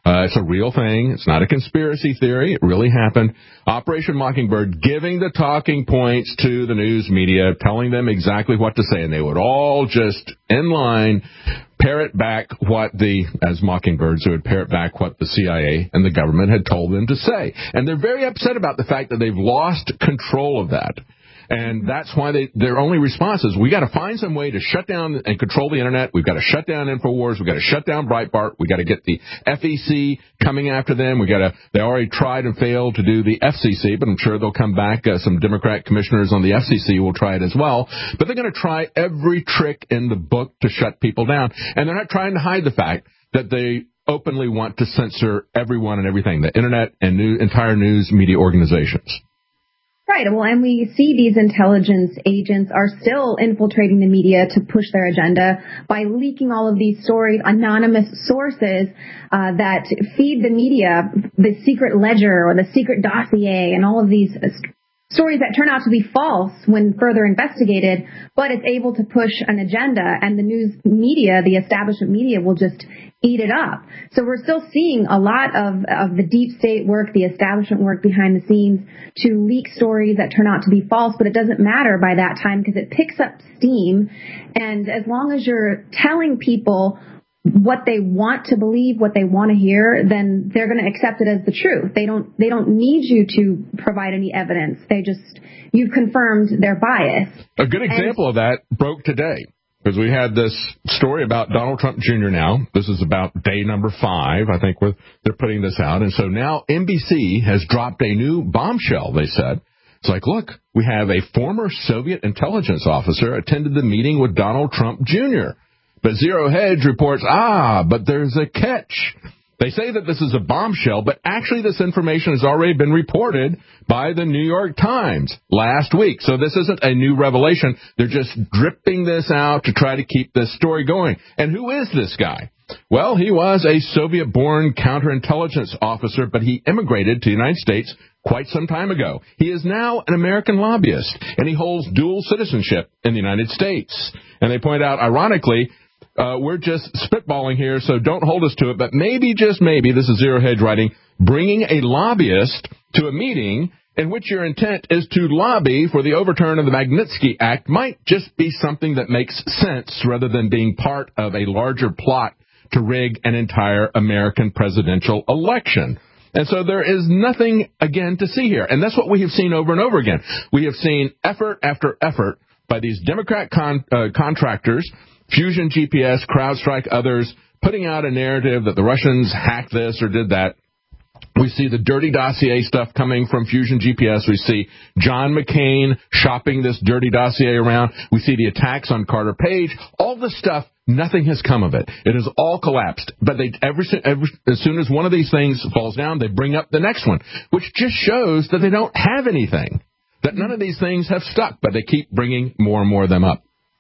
Uh, it's a real thing. It's not a conspiracy theory. It really happened. Operation Mockingbird giving the talking points to the news media, telling them exactly what to say, and they would all just, in line, parrot back what the, as mockingbirds, they would parrot back what the C I A and the government had told them to say. And they're very upset about the fact that they've lost control of that. And that's why they, their only response is, we got to find some way to shut down and control the Internet. We've got to shut down InfoWars. We've got to shut down Breitbart. We've got to get the F E C coming after them. We got to, they already tried and failed to do the F C C, but I'm sure they'll come back. Uh, some Democrat commissioners on the F C C will try it as well. But they're going to try every trick in the book to shut people down. And they're not trying to hide the fact that they openly want to censor everyone and everything, the Internet and new, entire news media organizations. Right. Well, and we see these intelligence agents are still infiltrating the media to push their agenda by leaking all of these stories, anonymous sources uh, that feed the media the secret ledger or the secret dossier and all of these stories that turn out to be false when further investigated, but it's able to push an agenda, and the news media, the establishment media, will just eat it up. So we're still seeing a lot of, of the deep state work, the establishment work behind the scenes to leak stories that turn out to be false, but it doesn't matter by that time because it picks up steam. And as long as you're telling people what they want to believe, what they want to hear, then they're going to accept it as the truth. They don't, they don't need you to provide any evidence. They just, you've confirmed their bias. A good example and, of that broke today. Because we had this story about Donald Trump Junior now. This is about day number five, I think, where they're putting this out. And so now N B C has dropped a new bombshell, they said. It's like, look, we have a former Soviet intelligence officer attended the meeting with Donald Trump Junior But Zero Hedge reports, ah, but there's a catch. They say that this is a bombshell, but actually this information has already been reported by the New York Times last week. So this isn't a new revelation. They're just dripping this out to try to keep this story going. And who is this guy? Well, he was a Soviet-born counterintelligence officer, but he immigrated to the United States quite some time ago. He is now an American lobbyist, and he holds dual citizenship in the United States. And they point out, ironically, Uh, we're just spitballing here, so don't hold us to it. But maybe, just maybe, this is Zero Hedge writing, bringing a lobbyist to a meeting in which your intent is to lobby for the overturn of the Magnitsky Act might just be something that makes sense rather than being part of a larger plot to rig an entire American presidential election. And so there is nothing, again, to see here. And that's what we have seen over and over again. We have seen effort after effort by these Democrat con- uh, contractors, Fusion G P S, CrowdStrike, others, putting out a narrative that the Russians hacked this or did that. We see the dirty dossier stuff coming from Fusion G P S. We see John McCain shopping this dirty dossier around. We see the attacks on Carter Page. All this stuff, nothing has come of it. It has all collapsed. But they, every, every, as soon as one of these things falls down, they bring up the next one, which just shows that they don't have anything, that none of these things have stuck, but they keep bringing more and more of them up.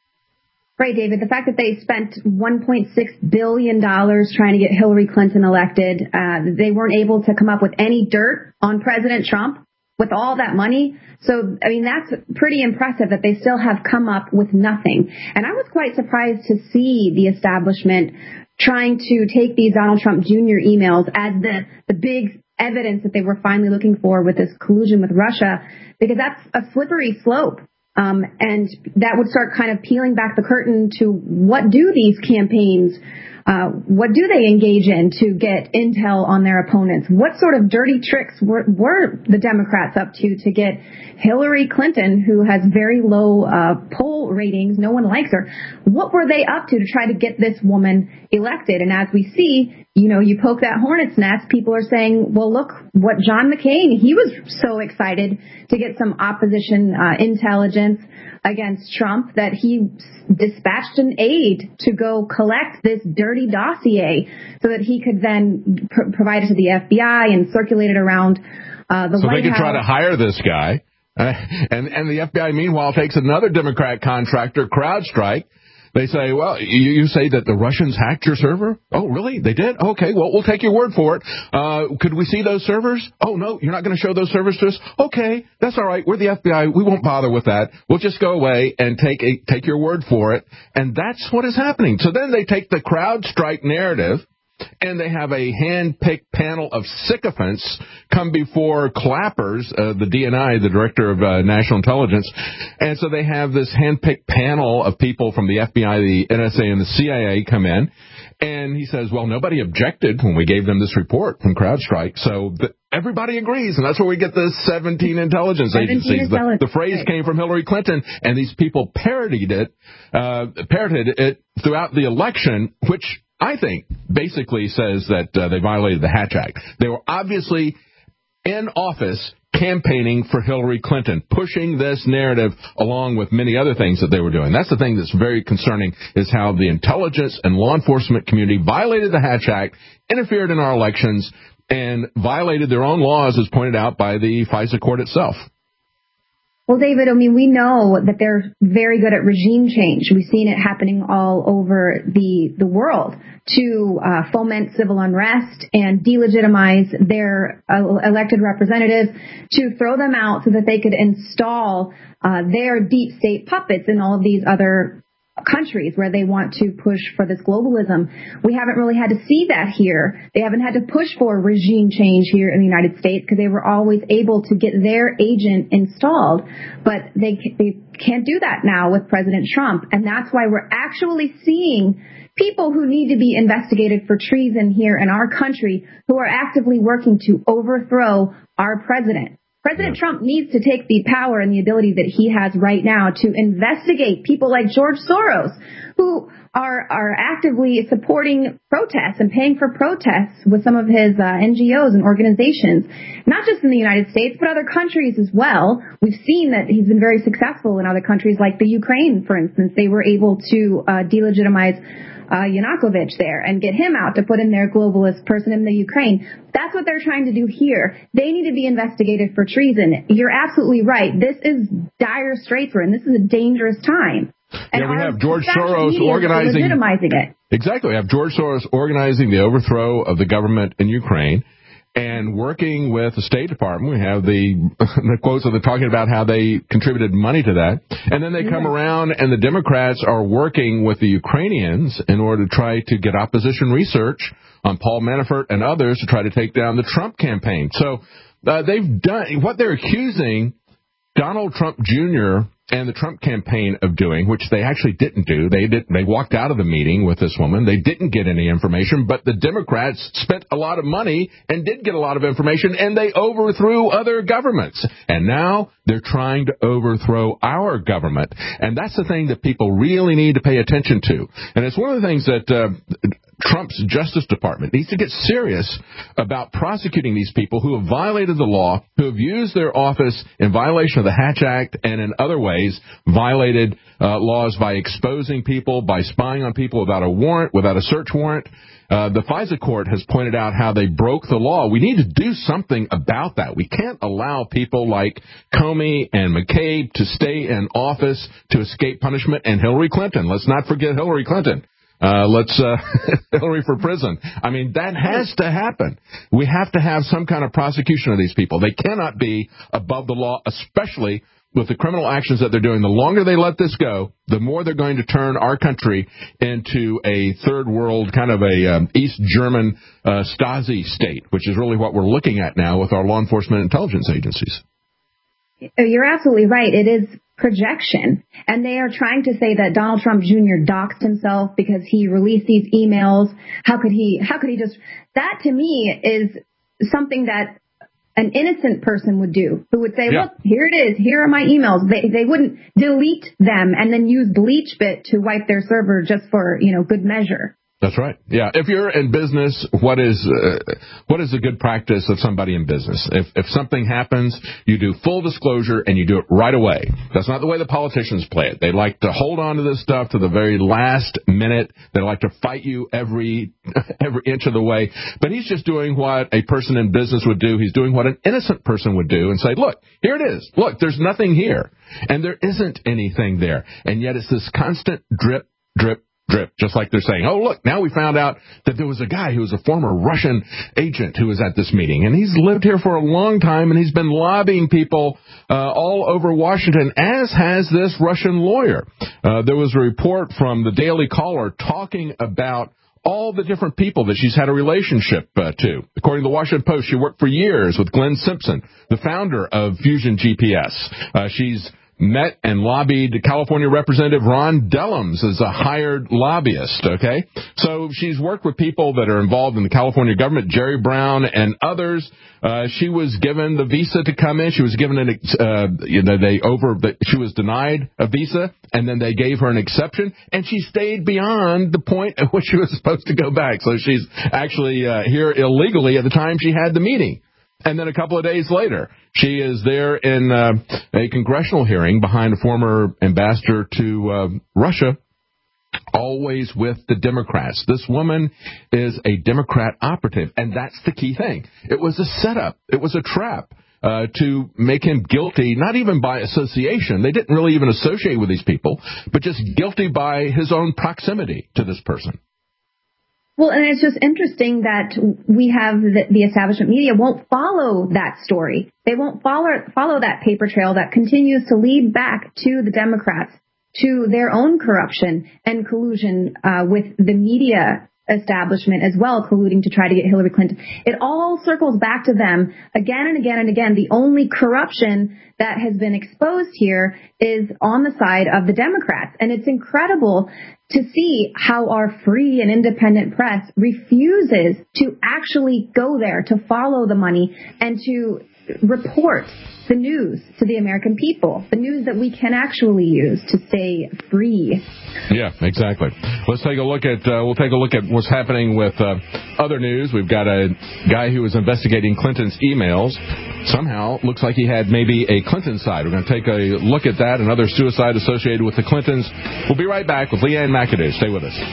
Right, David. The fact that they spent one point six billion dollars trying to get Hillary Clinton elected, uh, they weren't able to come up with any dirt on President Trump with all that money. So, I mean, that's pretty impressive that they still have come up with nothing. And I was quite surprised to see the establishment trying to take these Donald Trump Junior emails as the, the big evidence that they were finally looking for with this collusion with Russia, because that's a slippery slope. Um, and that would start kind of peeling back the curtain to what do these campaigns, uh, what do they engage in to get intel on their opponents? What sort of dirty tricks were, were the Democrats up to to get Hillary Clinton, who has very low uh, poll ratings, no one likes her, what were they up to to try to get this woman elected? And as we see, you know, you poke that hornet's nest, people are saying, well, look what John McCain, he was so excited to get some opposition uh, intelligence against Trump that he dispatched an aide to go collect this dirty dossier so that he could then pr- provide it to the F B I and circulate it around uh, the so White House. So they could try to hire this guy. Uh, and, and the F B I, meanwhile, takes another Democrat contractor, CrowdStrike. They say, well, you, you say that the Russians hacked your server? Oh, really? They did? Okay, well, we'll take your word for it. Uh, could we see those servers? Oh, no, you're not going to show those servers to us? Okay, that's all right. We're the F B I. We won't bother with that. We'll just go away and take a, take your word for it. And that's what is happening. So then they take the CrowdStrike narrative and they have a hand-picked panel of sycophants come before Clappers, uh, the D N I, the Director of uh, National Intelligence. And so they have this hand-picked panel of people from the F B I, the N S A, and the C I A come in. And he says, well, nobody objected when we gave them this report from CrowdStrike. So the, everybody agrees, and that's where we get the seventeen intelligence seventeen agencies. Intelligence. The, the phrase right. came from Hillary Clinton, and these people parodied it, uh, parroted it throughout the election, which I think basically says that uh, they violated the Hatch Act. They were obviously in office campaigning for Hillary Clinton, pushing this narrative along with many other things that they were doing. That's the thing that's very concerning, is how the intelligence and law enforcement community violated the Hatch Act, interfered in our elections, and violated their own laws, as pointed out by the FISA court itself. Well, David, I mean, we know that they're very good at regime change. We've seen it happening all over the the world to uh, foment civil unrest and delegitimize their uh, elected representatives, to throw them out so that they could install uh, their deep state puppets in all of these other countries where they want to push for this globalism. We haven't really had to see that here. They haven't had to push for regime change here in the United States because they were always able to get their agent installed. But they, they can't do that now with President Trump. And that's why we're actually seeing people who need to be investigated for treason here in our country who are actively working to overthrow our president. President Trump needs to take the power and the ability that he has right now to investigate people like George Soros, who are are actively supporting protests and paying for protests with some of his uh, N G Os and organizations, not just in the United States, but other countries as well. We've seen that he's been very successful in other countries like the Ukraine, for instance. They were able to uh, delegitimize Uh, Yanukovych there and get him out to put in their globalist person in the Ukraine. That's what they're trying to do here. They need to be investigated for treason. You're absolutely right. This is dire straits we're in. This is a dangerous time. And yeah, we have George Soros organizing. Legitimizing it. Exactly. We have George Soros organizing the overthrow of the government in Ukraine and working with the State Department. We have the, the quotes of them talking about how they contributed money to that. And then they come yeah. around and the Democrats are working with the Ukrainians in order to try to get opposition research on Paul Manafort and others to try to take down the Trump campaign. So uh, they've done what they're accusing Donald Trump Junior and the Trump campaign of doing, which they actually didn't do. They did. They walked out of the meeting with this woman. They didn't get any information, but the Democrats spent a lot of money and did get a lot of information, and they overthrew other governments. And now they're trying to overthrow our government. And that's the thing that people really need to pay attention to. And it's one of the things that uh, Trump's Justice Department needs to get serious about prosecuting these people who have violated the law, who have used their office in violation of the Hatch Act and in other ways violated uh, laws by exposing people, by spying on people without a warrant, without a search warrant. Uh, the FISA court has pointed out how they broke the law. We need to do something about that. We can't allow people like Comey and McCabe to stay in office to escape punishment, and Hillary Clinton. Let's not forget Hillary Clinton. Uh, let's, uh, Hillary for prison. I mean, that has to happen. We have to have some kind of prosecution of these people. They cannot be above the law, especially with the criminal actions that they're doing. The longer they let this go, the more they're going to turn our country into a third world, kind of a um, East German uh, Stasi state, which is really what we're looking at now with our law enforcement intelligence agencies. You're absolutely right. It is projection. And they are trying to say that Donald Trump Junior doxed himself because he released these emails. How could he, how could he just, that to me is something that an innocent person would do, who would say, yeah. look, here it is. Here are my emails. They they wouldn't delete them and then use BleachBit to wipe their server just for, you know, good measure. That's right. Yeah. If you're in business, what is uh, what is a good practice of somebody in business? If if something happens, you do full disclosure and you do it right away. That's not the way the politicians play it. They like to hold on to this stuff to the very last minute. They like to fight you every every inch of the way. But he's just doing what a person in business would do. He's doing what an innocent person would do and say, look, here it is. Look, there's nothing here. And there isn't anything there. And yet it's this constant drip, drip, drip, just like they're saying, oh, look, now we found out that there was a guy who was a former Russian agent who was at this meeting, and he's lived here for a long time, and he's been lobbying people uh, all over Washington, as has this Russian lawyer. Uh, there was a report from the Daily Caller talking about all the different people that she's had a relationship uh, to. According to the Washington Post, she worked for years with Glenn Simpson, the founder of Fusion G P S. Uh, she's met and lobbied California Representative Ron Dellums as a hired lobbyist, okay? So she's worked with people that are involved in the California government, Jerry Brown and others. Uh, she was given the visa to come in. She was given an, uh, you know, they over, she was denied a visa, and then they gave her an exception, and she stayed beyond the point at which she was supposed to go back. So she's actually uh, here illegally at the time she had the meeting. And then a couple of days later, she is there in uh, a congressional hearing behind a former ambassador to uh, Russia, always with the Democrats. This woman is a Democrat operative, and that's the key thing. It was a setup. It was a trap uh, to make him guilty, not even by association. They didn't really even associate with these people, but just guilty by his own proximity to this person. Well, and it's just interesting that we have the, the establishment media won't follow that story. They won't follow follow that paper trail that continues to lead back to the Democrats, to their own corruption and collusion uh, with the media establishment as well, colluding to try to get Hillary Clinton. It all circles back to them again and again and again. The only corruption that has been exposed here is on the side of the Democrats. And it's incredible to see how our free and independent press refuses to actually go there to follow the money and to report the news to the American people, the news that we can actually use to stay free. Yeah, exactly. Let's take a look at, uh, we'll take a look at what's happening with uh, other news. We've got a guy who was investigating Clinton's emails. Somehow, looks like he had maybe a Clinton side. We're going to take a look at that, another suicide associated with the Clintons. We'll be right back with Leanne McAdoo. Stay with us.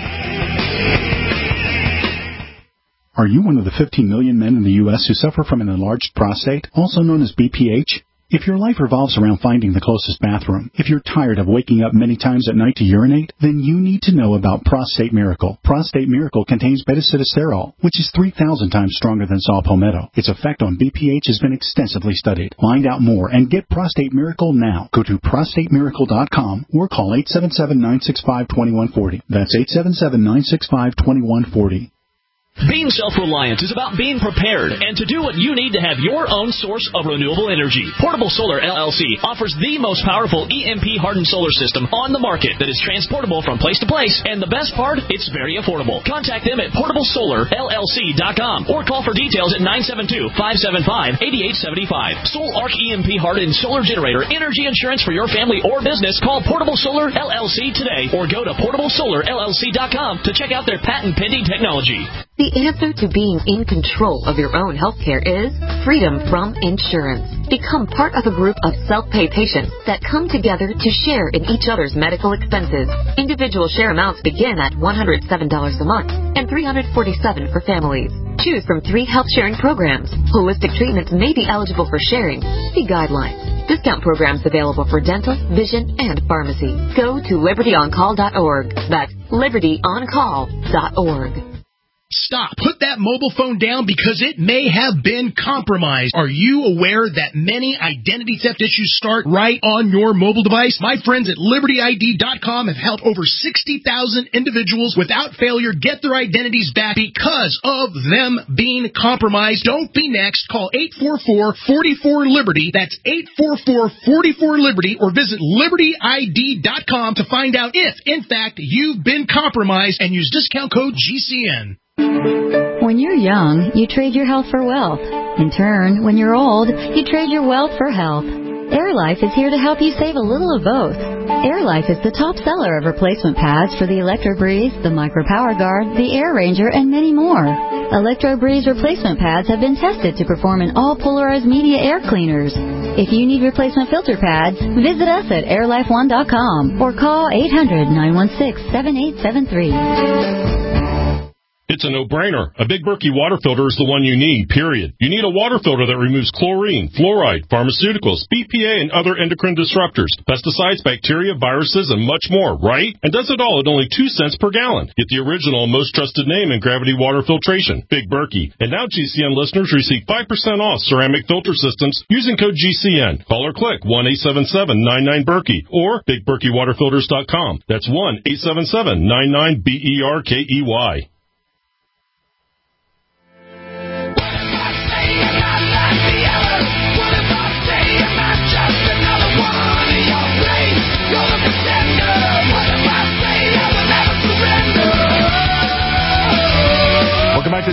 Are you one of the fifteen million men in the U S who suffer from an enlarged prostate, also known as B P H? If your life revolves around finding the closest bathroom, if you're tired of waking up many times at night to urinate, then you need to know about Prostate Miracle. Prostate Miracle contains beta-sitosterol, which is three thousand times stronger than saw palmetto. Its effect on B P H has been extensively studied. Find out more and get Prostate Miracle now. Go to prostate miracle dot com or call eight seven seven, nine six five, two one four zero. That's eight seven seven, nine six five, two one four zero. Being self-reliant is about being prepared and to do what you need to have your own source of renewable energy. Portable Solar L L C offers the most powerful E M P-hardened solar system on the market that is transportable from place to place, and the best part, it's very affordable. Contact them at portable solar L L C dot com or call for details at nine seven two, five seven five, eight eight seven five. Soul Arc E M P-hardened solar generator energy insurance for your family or business. Call Portable Solar L L C today or go to portable solar L L C dot com to check out their patent-pending technology. The answer to being in control of your own health care is freedom from insurance. Become part of a group of self-pay patients that come together to share in each other's medical expenses. Individual share amounts begin at one hundred seven dollars a month and three hundred forty-seven dollars for families. Choose from three health sharing programs. Holistic treatments may be eligible for sharing. See guidelines. Discount programs available for dental, vision, and pharmacy. Go to liberty on call dot org. That's liberty on call dot org. Stop. Put that mobile phone down because it may have been compromised. Are you aware that many identity theft issues start right on your mobile device? My friends at liberty I D dot com have helped over sixty thousand individuals without failure get their identities back because of them being compromised. Don't be next. Call eight four four, four four, liberty. That's eight four four, four four, liberty or visit liberty I D dot com to find out if, in fact, you've been compromised and use discount code G C N. When you're young, you trade your health for wealth. In turn, when you're old, you trade your wealth for health. AirLife is here to help you save a little of both. AirLife is the top seller of replacement pads for the ElectroBreeze, the Micro Power Guard, the Air Ranger, and many more. ElectroBreeze replacement pads have been tested to perform in all polarized media air cleaners. If you need replacement filter pads, visit us at air life one dot com or call eight hundred, nine one six, seven eight seven three. It's a no-brainer. A Big Berkey water filter is the one you need, period. You need a water filter that removes chlorine, fluoride, pharmaceuticals, B P A, and other endocrine disruptors, pesticides, bacteria, viruses, and much more, right? And does it all at only two cents per gallon. Get the original and most trusted name in gravity water filtration, Big Berkey. And now G C N listeners receive five percent off ceramic filter systems using code G C N. Call or click one eight seven seven, nine nine, Berkey or big berkey water filters dot com. That's one eight seven seven, nine nine, B E R K E Y.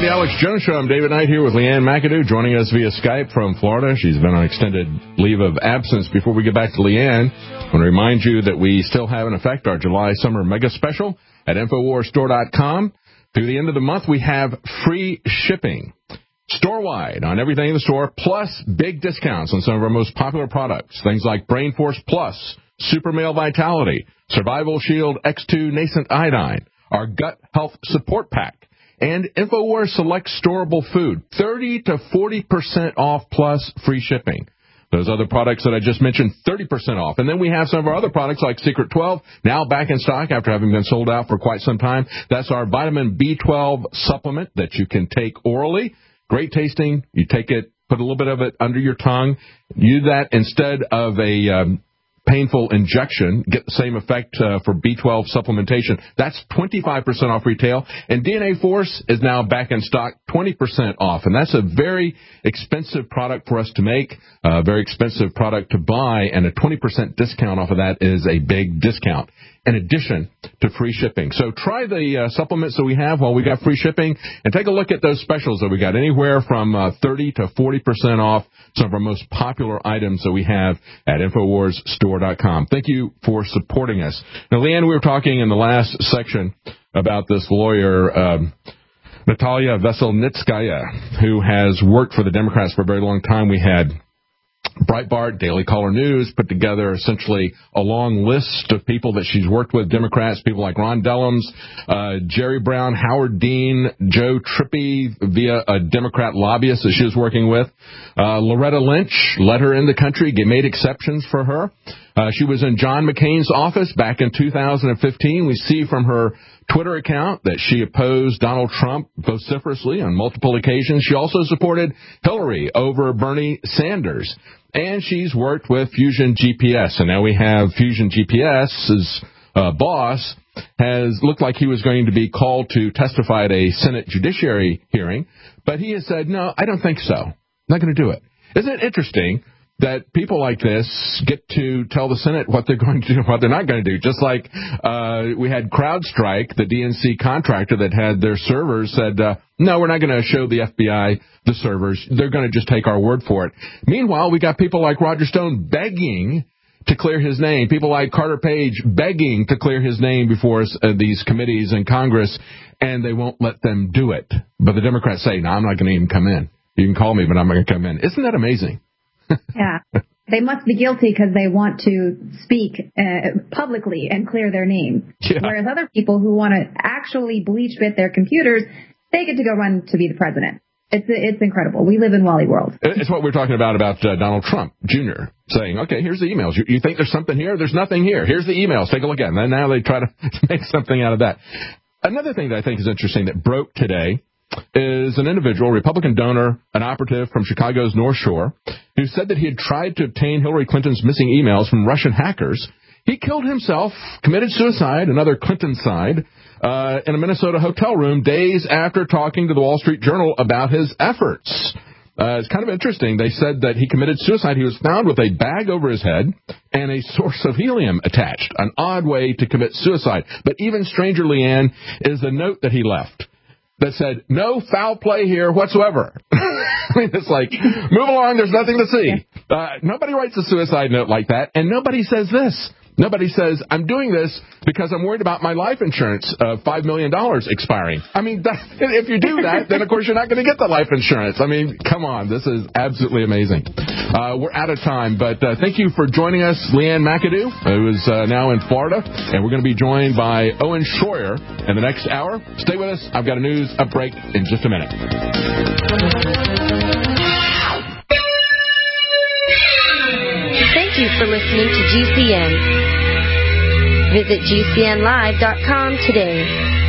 the Alex Jones Show. I'm David Knight here with Leanne McAdoo, joining us via Skype from Florida. She's been on extended leave of absence. Before we get back to Leanne, I want to remind you that we still have in effect our July Summer Mega Special at Infowars Store dot com. Through the end of the month, we have free shipping store-wide on everything in the store, plus big discounts on some of our most popular products, things like Brain Force Plus, Super Male Vitality, Survival Shield X two Nascent Iodine, our Gut Health Support Pack, and InfoWars Select Storable Food, thirty to forty percent off plus free shipping. Those other products that I just mentioned, thirty percent off. And then we have some of our other products like Secret twelve, now back in stock after having been sold out for quite some time. That's our vitamin B twelve supplement that you can take orally. Great tasting. You take it, put a little bit of it under your tongue. Use that instead of a um, painful injection, get the same effect uh, for B twelve supplementation. That's twenty-five percent off retail. And D N A Force is now back in stock, twenty percent off. And that's a very expensive product for us to make, a very expensive product to buy, and a twenty percent discount off of that is a big discount, in addition to free shipping. So try the uh, supplements that we have while we got free shipping, and take a look at those specials that we got, anywhere from uh, thirty to forty percent off some of our most popular items that we have at Infowars Store dot com. Thank you for supporting us. Now, Leanne, we were talking in the last section about this lawyer, um, Natalia Veselnitskaya, who has worked for the Democrats for a very long time. We had Breitbart, Daily Caller News put together essentially a long list of people that she's worked with, Democrats, people like Ron Dellums, uh, Jerry Brown, Howard Dean, Joe Trippi via a Democrat lobbyist that she was working with. Uh, Loretta Lynch let her in the country, made exceptions for her. Uh, she was in John McCain's office back in two thousand fifteen. We see from her Twitter account that she opposed Donald Trump vociferously on multiple occasions. She also supported Hillary over Bernie Sanders. And she's worked with Fusion G P S. And now we have Fusion G P S's uh, boss has looked like he was going to be called to testify at a Senate Judiciary hearing. But he has said, no, I don't think so. I'm not going to do it. Isn't it interesting that people like this get to tell the Senate what they're going to do and what they're not going to do? Just like uh we had CrowdStrike, the D N C contractor that had their servers, said, uh, no, we're not going to show the F B I the servers. They're going to just take our word for it. Meanwhile, we got people like Roger Stone begging to clear his name, people like Carter Page begging to clear his name before uh, these committees in Congress, and they won't let them do it. But the Democrats say, no, I'm not going to even come in. You can call me, but I'm not going to come in. Isn't that amazing? Yeah. They must be guilty because they want to speak uh, publicly and clear their name. Yeah. Whereas other people who want to actually bleach bit their computers, they get to go run to be the president. It's it's incredible. We live in Wally World. It's what we're talking about about uh, Donald Trump Junior saying, okay, here's the emails. You, you think there's something here? There's nothing here. Here's the emails. Take a look at them. And now they try to make something out of that. Another thing that I think is interesting that broke today is an individual, Republican donor, an operative from Chicago's North Shore, who said that he had tried to obtain Hillary Clinton's missing emails from Russian hackers. He killed himself, committed suicide, another Clinton side, uh, in a Minnesota hotel room days after talking to the Wall Street Journal about his efforts. Uh, it's kind of interesting. They said that he committed suicide. He was found with a bag over his head and a source of helium attached, an odd way to commit suicide. But even stranger, Leanne, is the note that he left that said, no foul play here whatsoever. I mean, it's like, move along, there's nothing to see. Uh, nobody writes a suicide note like that, and nobody says this. Nobody says, I'm doing this because I'm worried about my life insurance of five million dollars expiring. I mean, that, if you do that, then, of course, you're not going to get the life insurance. I mean, come on. This is absolutely amazing. Uh, we're out of time, but uh, thank you for joining us, Leanne McAdoo, who is uh, now in Florida, and we're going to be joined by Owen Schroyer in the next hour. Stay with us. I've got a news upbreak in just a minute. Thank you for listening to G C N. Visit G C N live dot com today.